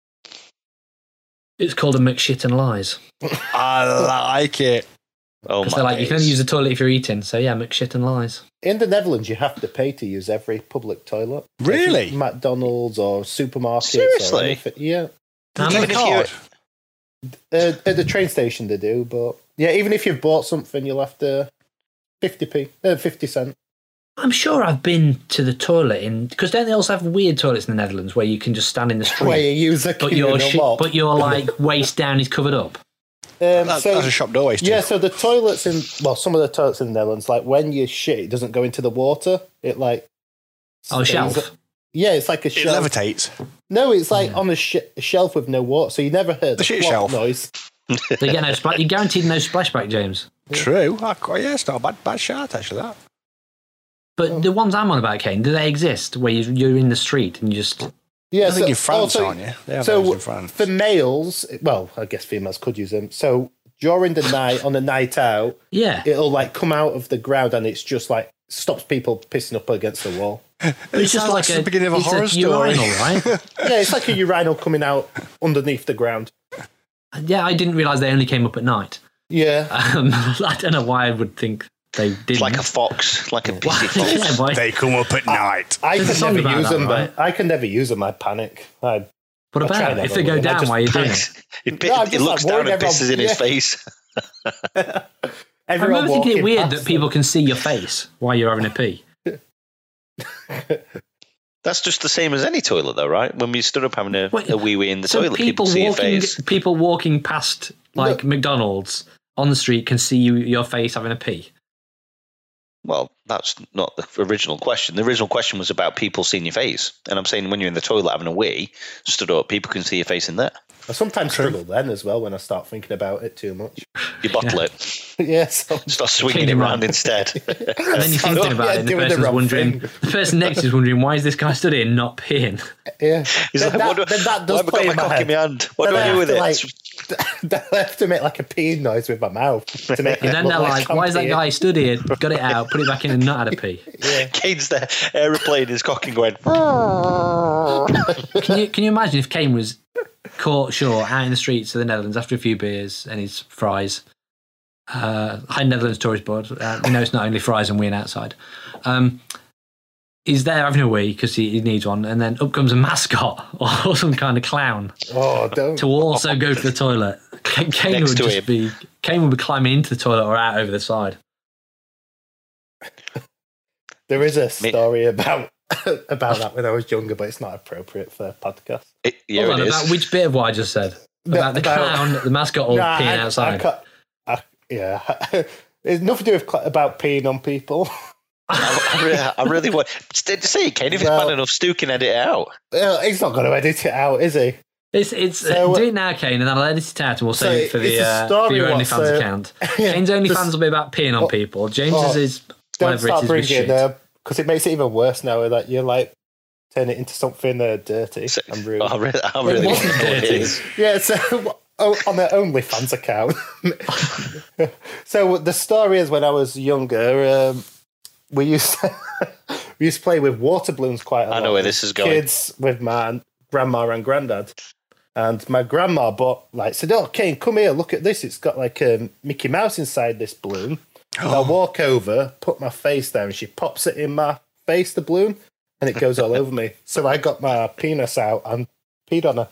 it's called a McShit and lies. I like it. Oh Because my they're like, you can only days. use the toilet if you're eating. So yeah, McShit and lies. In the Netherlands, you have to pay to use every public toilet. Really? Like McDonald's or supermarkets. Seriously? Or anything. Yeah. How Take much- a if you- card. Uh, at the train station, they do. But yeah, even if you've bought something, you'll have to fifty p, uh, fifty cent. I'm sure I've been to the toilet in because don't they also have weird toilets in the Netherlands where you can just stand in the Where street, you use a but your communal shit, mop. but your like waist down is covered up. Um, That's, so that's a shop doorway. yeah, so the toilets in well, some of the toilets in the Netherlands, like when you shit, it doesn't go into the water. It like Oh, stays- shelf. Yeah, it's like a It shelf. levitates. No, it's like on a, sh- a shelf with no water, so you never heard the, shit plop shelf. noise. They get no splash. You're guaranteed no splashback, James. True. Oh, quite, yeah, it's not a bad, bad shot, actually, that. But the ones I'm on about, Kane, do they exist where you- you're in the street and you just Yeah, I think so, in France, also- aren't you? They have so those in France. for males, well, I guess females could use them. So during the night, on a night out, yeah? it'll like come out of the ground, and it's just like stops people pissing up against the wall. It's just sounds like like the beginning of a it's horror story. urinal, right? Yeah, it's like a urinal coming out underneath the ground. Yeah, I didn't realise they only came up at night. Yeah, Um, I don't know why I would think they didn't. It's like a fox, like a pissy fox. Yeah, why- They come up at night. I There's a can song never about use that, them, right? but I can never use them. I panic. I, What I try about never if they go would, I down just while you're doing it? It, pi- No, I'm it just, looks like, down worried and pisses in everyone- his face. I everyone remember thinking it walking weird past that them. people can see your face while you're having a pee. That's just the same as any toilet, though, right? When we stood up having a, Wait, a wee wee in the so toilet, people people see your walking, face. people walking past like McDonald's on the street can see you, your face having a pee. Well, that's not the original question. The original question was about people seeing your face. And I'm saying when you're in the toilet having a wee, stood up, people can see your face in there. I sometimes struggle then as well when I start thinking about it too much. You bottle Yeah. it. Yes. Yeah, Start swinging it around instead. And then you're thinking about Yeah, it, and the doing the person's wrong wondering, thing. the person next to you is wondering, why is this guy stood here not peeing? yeah. He's Then like, that, what do, then that why does have I play got in my my cock in head. my hand? What Then do I do have with to, it? Like, then I have to make like a peeing noise with my mouth to make it And then look they're like, I'm why is that peeing. guy stood here, got it out, put it back in and not had a pee? Yeah. Kane's there, aeroplane is cocking going. Can you can you imagine if Kane was caught short out in the streets of the Netherlands after a few beers and his fries? Uh, hi Netherlands tourist board. Uh, we know it's not only fries and weeing outside. Um, he's there having a wee because he, he needs one, and then up comes a mascot or some kind of clown Oh, don't. to also go to the toilet. K- Kane Next would to just him. be Kane would be climbing into the toilet or out over the side. There is a Me- story about about that when I was younger, but it's not appropriate for a podcast. It, yeah, Hold on, it is. about which bit of what I just said? No, About the about- clown, the mascot, or Nah, peeing I- outside? I can't- I- yeah. It's nothing to do with cl- about peeing on people. I, I really, I really want to say, Kane, if it's Well- bad enough, Stu can edit it out. Well, he's not going to edit it out, is he? It's it's So, uh, do it now, Kane, and then I'll edit it out, and we'll so save it for it's the a uh, for story your what's, OnlyFans uh, account. yeah, Kane's OnlyFans just- will be about peeing on oh, people. James's oh, is Don't whatever it start is with bringing shit. because it makes it even worse now that you like turn it into something uh, dirty So- and rude. I really, I really It want to wasn't know what it dirty. is. Yeah, so oh, on their OnlyFans account. So the story is when I was younger, um, we used to, we used to play with water balloons quite a lot. I know where this is going. Kids with my grandma and granddad. And my grandma bought, like, said, "Oh, Kane, come here, look at this. It's got like a Mickey Mouse inside this balloon." And I walk over, put my face there, and she pops it in my face, the balloon, and it goes all over me. So I got my penis out and peed on her.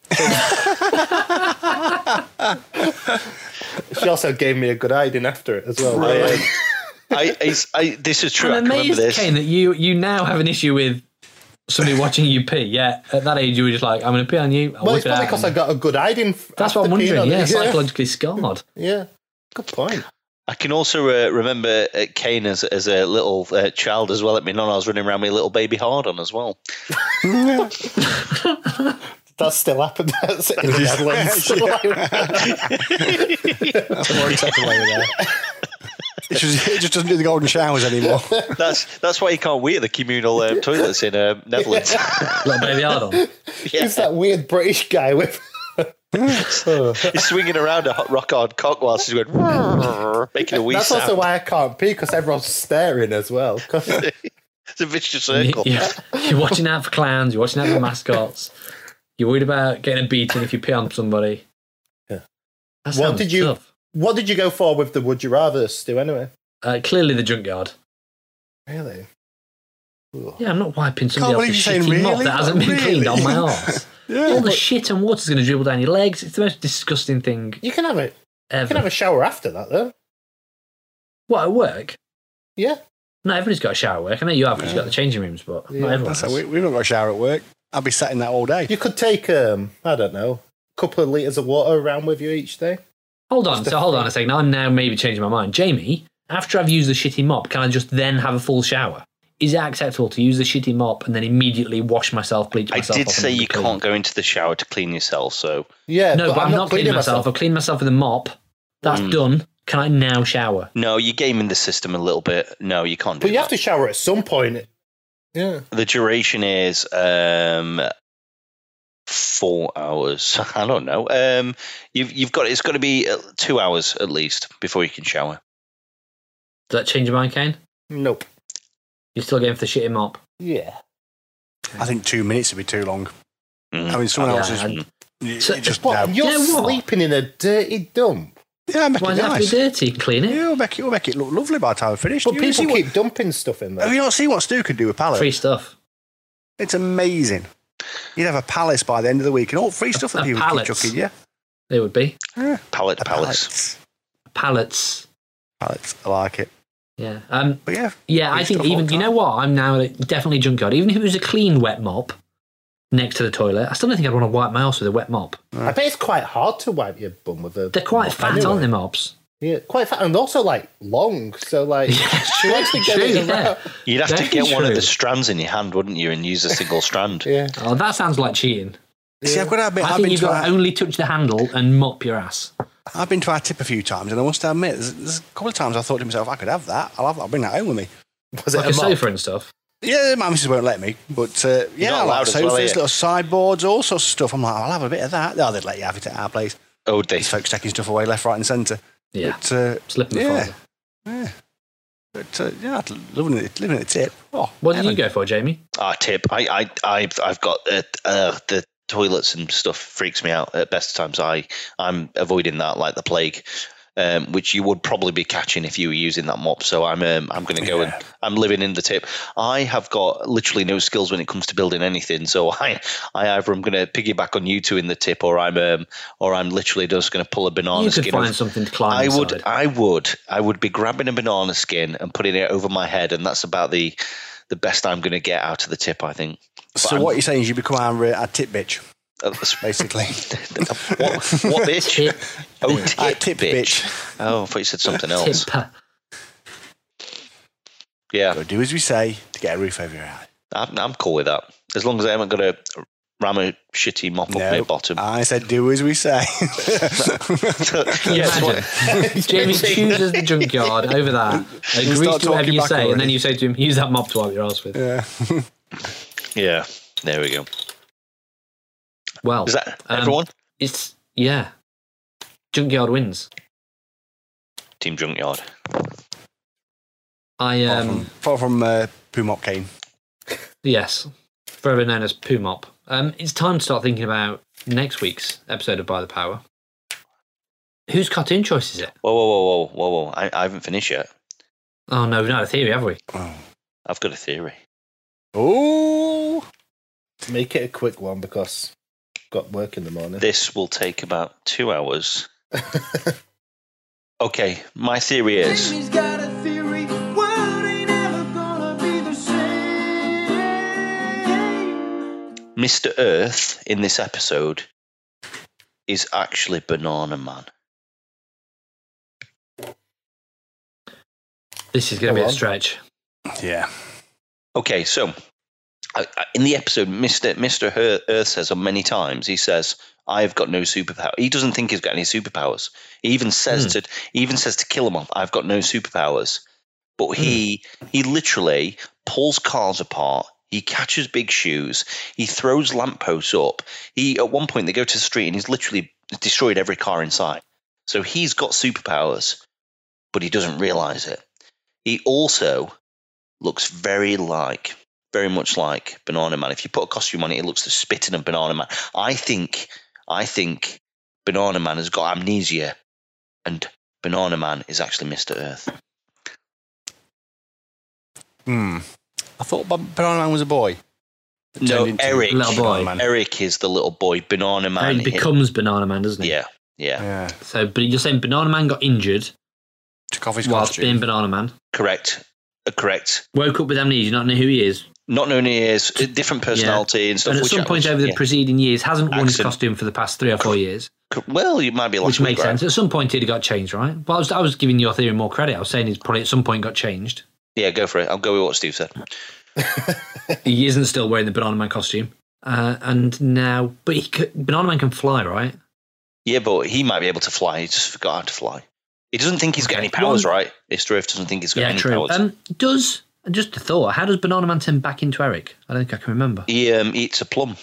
She also gave me a good hiding after it as well. I, I, I, I, this is true. I I'm can remember amazed, this. Kane, that you you now have an issue with somebody watching you pee. Yeah, at that age, you were just like, I'm going to pee on you. I'll Well, whip it's it probably out because I and- got a good hiding. f- That's what I'm after peeing wondering. on Yeah, it. psychologically scarred. Yeah, good point. I can also uh, remember uh, Kane as, as a little uh, child as well at me. Nonna, I was running around with a little baby hard on as well. That still happened. That's in the Netherlands. That's what it's happened later there. It just, it just doesn't do the golden showers anymore. That's that's why you can't wee at the communal um, toilets in uh, Netherlands. Little baby hard on. Yeah. Who's that weird British guy with? He's swinging around a hot rock hard cock whilst he's going making a wee That's sound. also why I can't pee because everyone's staring as well. 'Cause- It's a vicious circle. Yeah, you're watching out for clowns. You're watching out for mascots. You're worried about getting a beating if you pee on somebody. Yeah. That What sounds did you- tough. What did you go for with the Would You Rather, Stu? Anyway, Uh, clearly, the junkyard. really? Ugh. Yeah, I'm not wiping Can't somebody believe else's you're saying shitty mop really? that hasn't been Really? cleaned on my arse. Yeah. All the shit and water's going to dribble down your legs. It's the most disgusting thing You can have it. You ever. can have a shower after that, though. What, at work? Yeah. Not everybody's got a shower at work. I know you have because you've got the changing rooms, but Yeah, not everyone That's how has. we, we've not got a shower at work. I'll be sat in that all day. You could take, um, I don't know, a couple of litres of water around with you each day. Hold on, Just so a- hold on a second. I'm now maybe changing my mind. Jamie, after I've used the shitty mop, can I just then have a full shower? Is it acceptable to use the shitty mop and then immediately wash myself, bleach I myself? did off and say then you clean? can't go into the shower to clean yourself, so Yeah, No, but, I'm, not cleaning myself. I've cleaned myself with a mop. That's Mm. done. Can I now shower? no, you're gaming the system a little bit. No, you can't do But you that. have to shower at some point. Yeah. The duration is um, four hours. I don't know. Um, you've you've got it's got to be uh, two hours at least before you can shower. Does that change your mind, Kane? Nope. You're still going for the shitty mop? Yeah. I think two minutes would be too long. Mm. I mean, someone Yeah, else is. I'd- you- So- you just, What? no. You're You know what? sleeping in a dirty dump. Yeah, make Why it does it have to nice. be dirty? You can clean it. Yeah, we'll make it, we'll make it look lovely by the time we're finished. But You see people what- keep dumping stuff in Have there. you not seen what Stu could do with pallets? Free stuff. It's amazing. You'd have a palace by the end of the week and all free stuff that A people keep palace? chucking, yeah. They would be. Pallet A palace. Pallets. Pallets. I like it. Yeah. Um, But yeah, yeah, I Free think stuff all even, the you know time. what? I'm now like, definitely junkyard. Even if it was a clean wet mop next to the toilet, I still don't think I'd want to wipe my ass with a wet mop. I bet it's quite hard to wipe your bum with a. They're quite mop fat, anyway. aren't they, mops? Yeah, quite fat and also like long. So like, she likes to get True, it yeah. around. You'd have to Very get one of true. the strands in your hand, wouldn't you, and use a single strand? Yeah. Oh, that sounds like cheating. See, I've got to admit, I I've think been, you've to got to our, only touch the handle and mop your ass. I've been to our tip a few times, and I must admit, there's, there's a couple of times I thought to myself, I could have that. I'll have that. I'll bring that home with me. Was it Like a a mop? sofa and stuff. Yeah, my missus won't let me, but uh, yeah, not I allowed like as well, sofas, are you? little sideboards, all sorts of stuff. I'm like, I'll have a bit of that. Oh, they'd let you have it at our place. Oh, they. These folks taking stuff away left, right, and centre. Yeah. But, uh, Slip and yeah, fall. yeah. But uh, yeah, I'd living it, living at the tip. Oh, What did heaven. you go for, Jamie? Ah, tip. I, I, I've, I've got uh, uh, the toilets and stuff freaks me out at best of times. I, I'm avoiding that like the plague, um, which you would probably be catching if you were using that mop. So I'm, um, I'm going to go Yeah. and I'm living in the tip. I have got literally no skills when it comes to building anything. So I, I either I'm going to piggyback on you two in the tip, or I'm, um, or I'm literally just going to pull a banana You could skin. find over- something to climb I would, inside. I would, I would be grabbing a banana skin and putting it over my head, and that's about the, the best I'm going to get out of the tip, I think. But So I'm- what you're saying is you become our, uh, our tip bitch, uh, that's- basically. what, what bitch? Tip. Oh, Our tip, tip bitch. bitch. Oh, I thought you said something else. Tip. Yeah, So do as we say to get a roof over your head. I'm, I'm cool with that. As long as I haven't got to ram a shitty mop up my No, bottom. I said do as we say. Can you Yes, what- imagine? Jamie chooses the junkyard over that, agrees start to whatever talking you back say, and already. then you say to him, use that mop to wipe your ass with. yeah. yeah, there we go. Well, Is that um, everyone? It's, yeah. Junkyard wins. Team Junkyard. I, Apart um, from, apart from uh, Pumop Kane. yes, forever known as Poo Mop. Um, it's time to start thinking about next week's episode of By the Power. Whose cartoon choice is it? Whoa, whoa, whoa, whoa, whoa, whoa. I, I haven't finished yet. Oh, no, we've not had a theory, have we? Oh. I've got a theory. Oh. Make it a quick one because I've got work in the morning. This will take about two hours. Okay, my theory is Jamie's got a theory. World ain't ever gonna be the same. Mister Earth in this episode is actually Banana Man. This is going to be Go a on. stretch. Yeah. Okay, so I, I, in the episode, Mister Mister Her- Earth says on many times, he says, "I've got no superpower." He doesn't think he's got any superpowers. He even says to he even says to kill him off, "I've got no superpowers." But he he literally pulls cars apart. He catches big shoes. He throws lampposts up. He at one point they go to the street and he's literally destroyed every car in sight. So he's got superpowers, but he doesn't realize it. He also looks very like, very much like Banana Man. If you put a costume on it, it looks the spitting of Banana Man. I think, I think Banana Man has got amnesia, and Banana Man is actually Mister Earth. Hmm. I thought Ban- Banana Man was a boy. That No, turned into Eric. Little boy. Banana Man. Eric is the little boy. Banana Man. he becomes Banana Man, doesn't he? yeah, yeah, Yeah. So, but you're saying Banana Man got injured Took off his whilst costume. being Banana Man. correct, uh, correct. Woke up with amnesia, not know who he is. Not known he is, a different personality and stuff. And at which some I point was- over the yeah. preceding years, hasn't worn his Accent. costume for the past three or four years, Co- well, it might be last which week, makes right? sense. At some point, he'd have got changed, right? But I was, I was giving your theory more credit. I was saying he's probably at some point got changed. Yeah, go for it. I'll go with what Steve said. He isn't still wearing the Banana Man costume. Uh, and now, but he could, Banana Man can fly, right? Yeah, but he might be able to fly. He just forgot how to fly. He doesn't think he's got Okay. any powers, One- right? Mister Earth doesn't think he's got Yeah, any true. powers. Um, does, just a thought, how does Banana Man turn back into Eric? I don't think I can remember. he um, eats a plum.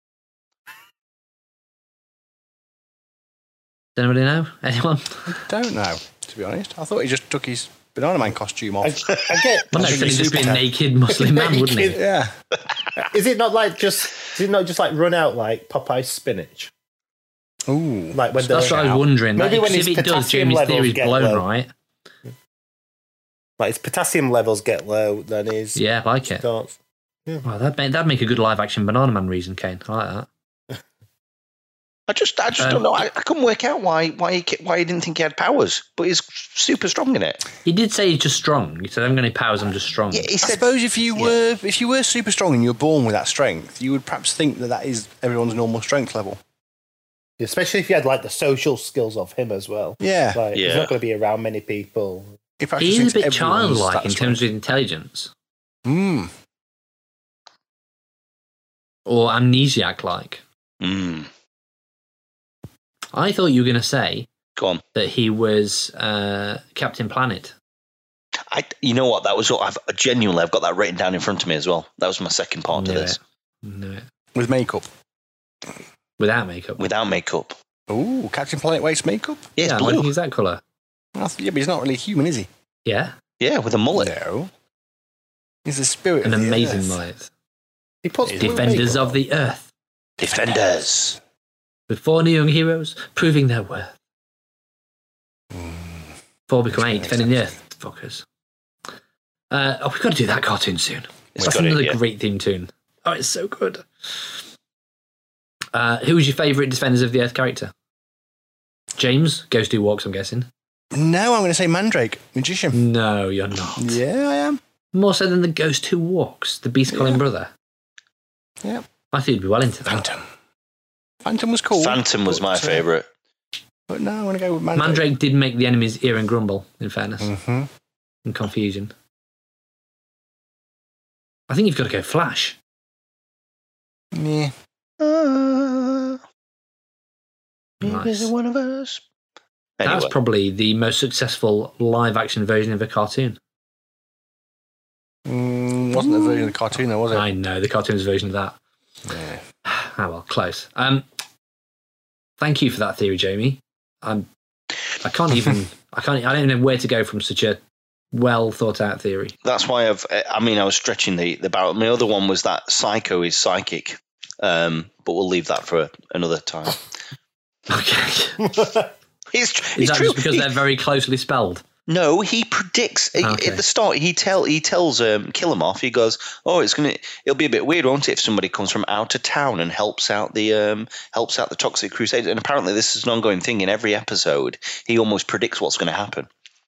Does anybody know? Anyone? Don't know, to be honest. I thought he just took his Banana Man costume I, off. I get. Well, no, Should because be he'd just be a super- naked Muslim man, wouldn't he? Yeah. Is it not like just? Is it not just like run out like Popeye's spinach? Ooh. Like when That's the what I was wondering. Maybe Like, when 'cause his if it does, potassium Jamie's levels theory's get blown, low. right? like his potassium levels get low, then his Yeah, I like it. starts. Well, that'd make, that'd make a good live action Banana Man reason, Kane. I like that. I just, I just Um, don't know. I, I couldn't work out why, why, he, ca- why he didn't think he had powers, but he's super strong in it. He did say he's just strong. He said, I haven't got any powers, I'm just strong. Yeah, he I said, suppose if you yeah. were if you were super strong and you were born with that strength, you would perhaps think that that is everyone's normal strength level. Especially if you had like the social skills of him as well. Yeah. Like, he's Yeah. not going to be around many people. He practically He is a thinks bit everyone's childlike in that terms of intelligence, Mm. or amnesiac-like. Mm. I thought you were going to say Go on. that he was uh, Captain Planet. I, you know what? That was all. I've genuinely, I've got that written down in front of me as well. That was my second part Knew of this. it. Knew it. With makeup. Without makeup. Without makeup. Ooh, Captain Planet wears makeup? Yeah, it's yeah, blue. like, he's that colour. I th- Yeah, but he's not really human, is he? Yeah, Yeah, with a mullet. No. He's the spirit an of the amazing earth. mullet. He puts blue Defenders makeup of the Earth, Defenders. with four new young heroes proving their worth. Four become eight, defending the Earth, fuckers. Uh, oh, we've got to do that cartoon soon. It's That's got it, another yeah. great theme tune. Oh, it's so good. Uh, who was your favourite Defenders of the Earth character? James, Ghost Who Walks, I'm guessing. No, I'm going to say Mandrake, magician. No, you're not. Yeah, I am. More so than the Ghost Who Walks, the beast calling Yeah. brother. Yeah. I think you'd be well into that. Phantom. Phantom was cool. Phantom was but, my uh, favourite. But no, I'm going to go with Mandrake. Mandrake did make the enemies ear and grumble, in fairness, Mm-hmm. and confusion. I think you've got to go Flash. Yeah. Nice. one of us. That's Anyway, probably the most successful live-action version of a cartoon. Mm, wasn't the version of the cartoon, though, was it? I know, the cartoon's version of that. Yeah. Ah, well, close. Um, thank you for that theory, Jamie. I'm, I can't even, I can't, I don't even know where to go from such a well thought out theory. that's why I've. I mean, I was stretching the the barrel. My other one was that Psycho is psychic, um, but we'll leave that for another time. Okay. It's, tr- Is it's that true. just because He- they're very closely spelled? No, he predicts he- Okay. at the start. He tell he tells um, Killamov. He goes, "Oh, it's gonna. It'll be a bit weird, won't it, if somebody comes from out of town and helps out the um, helps out the Toxic Crusade." And apparently, this is an ongoing thing in every episode. He almost predicts what's going to happen.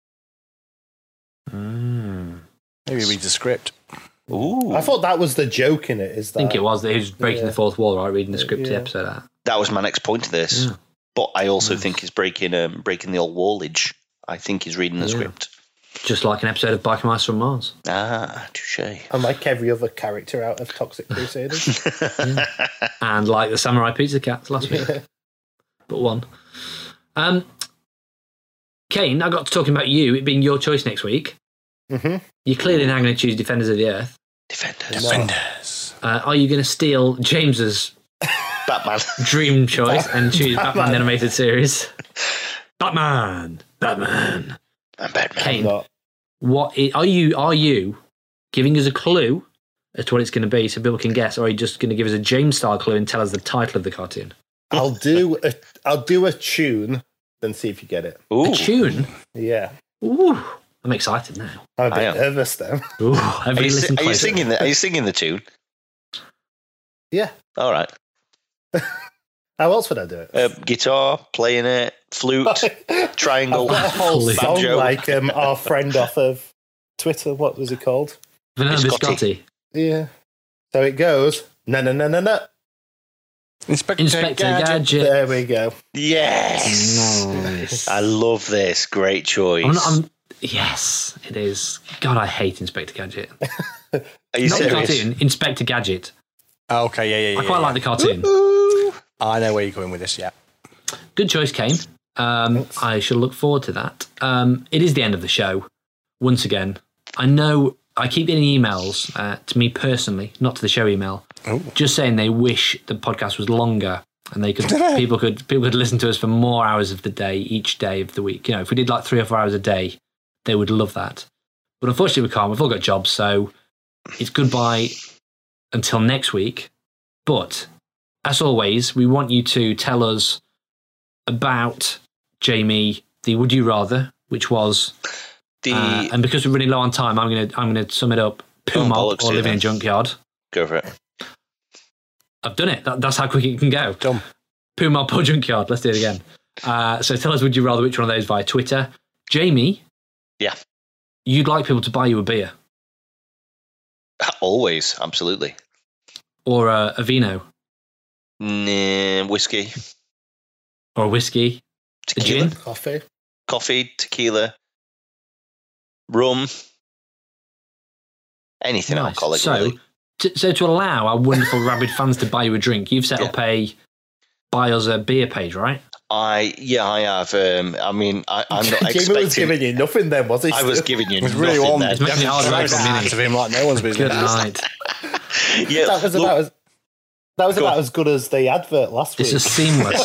Mm. Maybe read the script. Ooh, I thought that was the joke in it. Is I that think it was that he was breaking Yeah. the fourth wall, right? Reading the script to the Yeah. episode out. that was my next point to this. Yeah. But I also think he's breaking um, breaking the old wallage. I think he's reading the Yeah. script. Just like an episode of Biker Mice from Mars. Ah, touche. unlike every other character out of Toxic Crusaders. And like the Samurai Pizza Cats last week. But one. Um, Kane, I got to talking about you, it being your choice next week. hmm You're clearly now going to choose Defenders of the Earth. Defenders, Defenders. Uh, are you going to steal James's Batman. dream choice and choose Batman the Animated Series? Batman! Batman! and Batman. Kane, Not. what i- are you are you giving us a clue as to what it's going to be so people can guess, or are you just going to give us a James style clue and tell us the title of the cartoon? I'll do a I'll do a tune, then see if you get it. Ooh, A tune? Yeah, Ooh, I'm excited now. I'm a I bit am. nervous now. Ooh, Are everybody you, si- listen are you closer. singing the Are you singing the tune? Yeah. All right. How else would I do it? Uh, guitar, playing it, flute, triangle, I've got a whole Flute. song banjo. like um, our friend off of Twitter. What was he called? Vanilla Biscotti. Biscotti. Yeah. So it goes. No, no, no, no, no. Inspector, Inspector Gadget. Gadget. There we go. Yes. Nice. I love this. Great choice. I'm not, I'm, yes, it is. God, I hate Inspector Gadget. Are you Not the serious? cartoon, Inspector Gadget. Oh, okay, yeah, yeah, yeah. I quite yeah. like the cartoon. I know where you're going with this, yeah. Good choice, Kane. Um, I shall look forward to that. Um, it is the end of the show. Once again, I know I keep getting emails uh, to me personally, not to the show email, Oh. just saying they wish the podcast was longer and they could people could people could listen to us for more hours of the day each day of the week. You know, if we did like three or four hours a day, they would love that. But unfortunately, we can't. We've all got jobs, so it's goodbye until next week. But as always, we want you to tell us about Jamie, the Would You Rather, which was, The uh, and because we're running low on time, I'm gonna I'm gonna sum it up. Poo Oh, mob bollocks, or yeah. living in a junkyard. go for it. I've done it. That, that's how quick it can go. Done. Poo mob or junkyard. Let's do it again. Uh, so tell us, would you rather which one of those via Twitter? Jamie. Yeah. You'd like people to buy you a beer Always, absolutely. or a, a vino? Nah, whiskey. Or whiskey. Tequila, gin. Coffee. coffee, tequila, rum, anything Nice. alcoholic. So, really. t- so to allow our wonderful rabid fans to buy you a drink, you've set Yeah. up a buy us a beer page, right? I yeah, I have. Um, I mean, I, I'm not Jamie was expecting. giving you nothing then, was he? I was Stu? giving you It was nothing really warm. there. It's making it hard to Out make a minute. of him like no one's business. Good night. Yeah, That was look, about as that was Go about on. as good as the advert last This week. is seamless.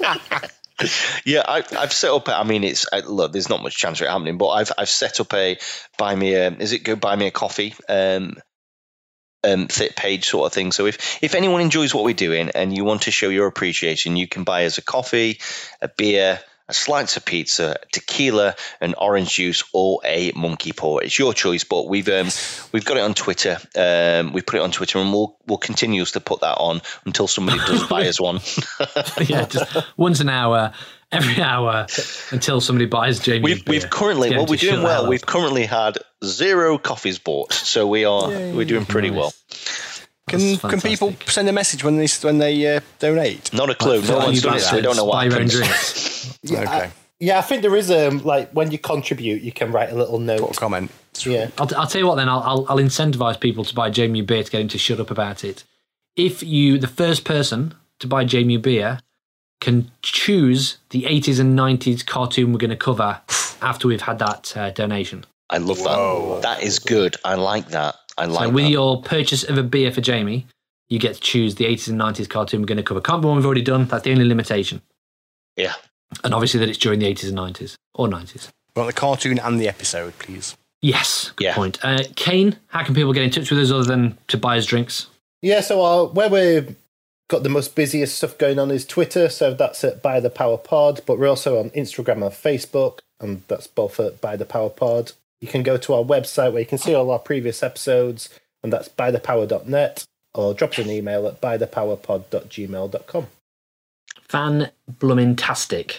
yeah, I, I've set up. A, I mean, it's I, look. There's not much chance of it happening, but I've I've set up a buy me a. Is it go buy me a coffee? Um, um, fit page sort of thing. So if if anyone enjoys what we're doing and you want to show your appreciation, you can buy us a coffee, a beer, a slice of pizza, tequila, an orange juice, or a monkey paw. It's your choice, but we've um, we've got it on Twitter. Um, we put it on Twitter, and we'll we'll continue to put that on until somebody does buy us one. Yeah, just once an hour, every hour, until somebody buys Jamie. We've beer. we've currently Get well him to we're doing shut the well. hell We've up. currently had zero coffees bought, so we are we're doing pretty Nice. well. Can That's can people fantastic. send a message when they when they uh, donate? Not a clue. No Like, one's you done it, so we don't know what buy your own happens. drinks. Yeah, Okay. I, yeah, I think there is um like when you contribute, you can write a little Put a note. comment. Yeah, I'll, I'll tell you what then, I'll, I'll, I'll incentivize people to buy Jamie beer to get him to shut up about it. If you, the first person to buy Jamie beer, can choose the eighties and nineties cartoon we're going to cover after we've had that uh, donation. I love that. That is good. I like that. I like So with that. your purchase of a beer for Jamie, you get to choose the eighties and nineties cartoon we're going to cover. Can't be one we've already done. That's the only limitation. Yeah. And obviously that it's during the eighties and nineties. Or nineties. We want the cartoon and the episode, please. Yes, good Yeah. point. Uh, Kane, how can people get in touch with us other than to buy us drinks? yeah. So uh, where we've got the most busiest stuff going on is Twitter. So that's at By the Power Pod. But we're also on Instagram and Facebook, and that's both at By the Power Pod. You can go to our website where you can see all our previous episodes, and that's by the power dot net, or drop us an email at by the power pod dot gmail dot com. Fan bloomin-tastic.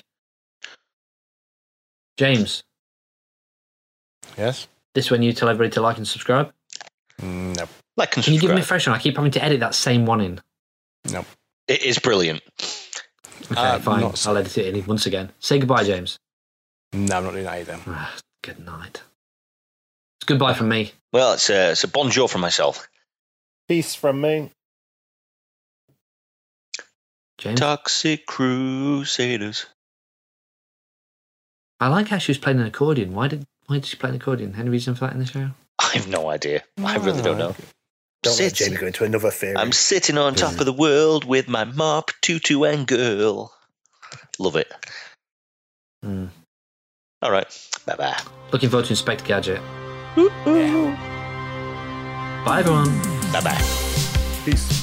James, Yes. this when you tell everybody to like and subscribe. Mm, no. Like and Can you give me a subscribe. fresh one? I keep having to edit that same one in. No. It is brilliant. Okay, Uh, fine. not so- I'll edit it in once again. Say goodbye, James. No, I'm not doing that either. Ah, good night. It's goodbye from me. Well, it's a, it's a bonjour from myself. Peace from me. James. Toxic Crusaders. I like how she was playing an accordion. Why did why did she play an accordion? Any reason for that in the show? I have no idea. I really don't know. Don't let Sit. Jamie go into another theory. I'm sitting on top of the world with my mop, tutu, and girl. Love it. Hmm. All right. Bye bye. Looking forward to Inspector Gadget. Bye everyone. Bye bye. Peace.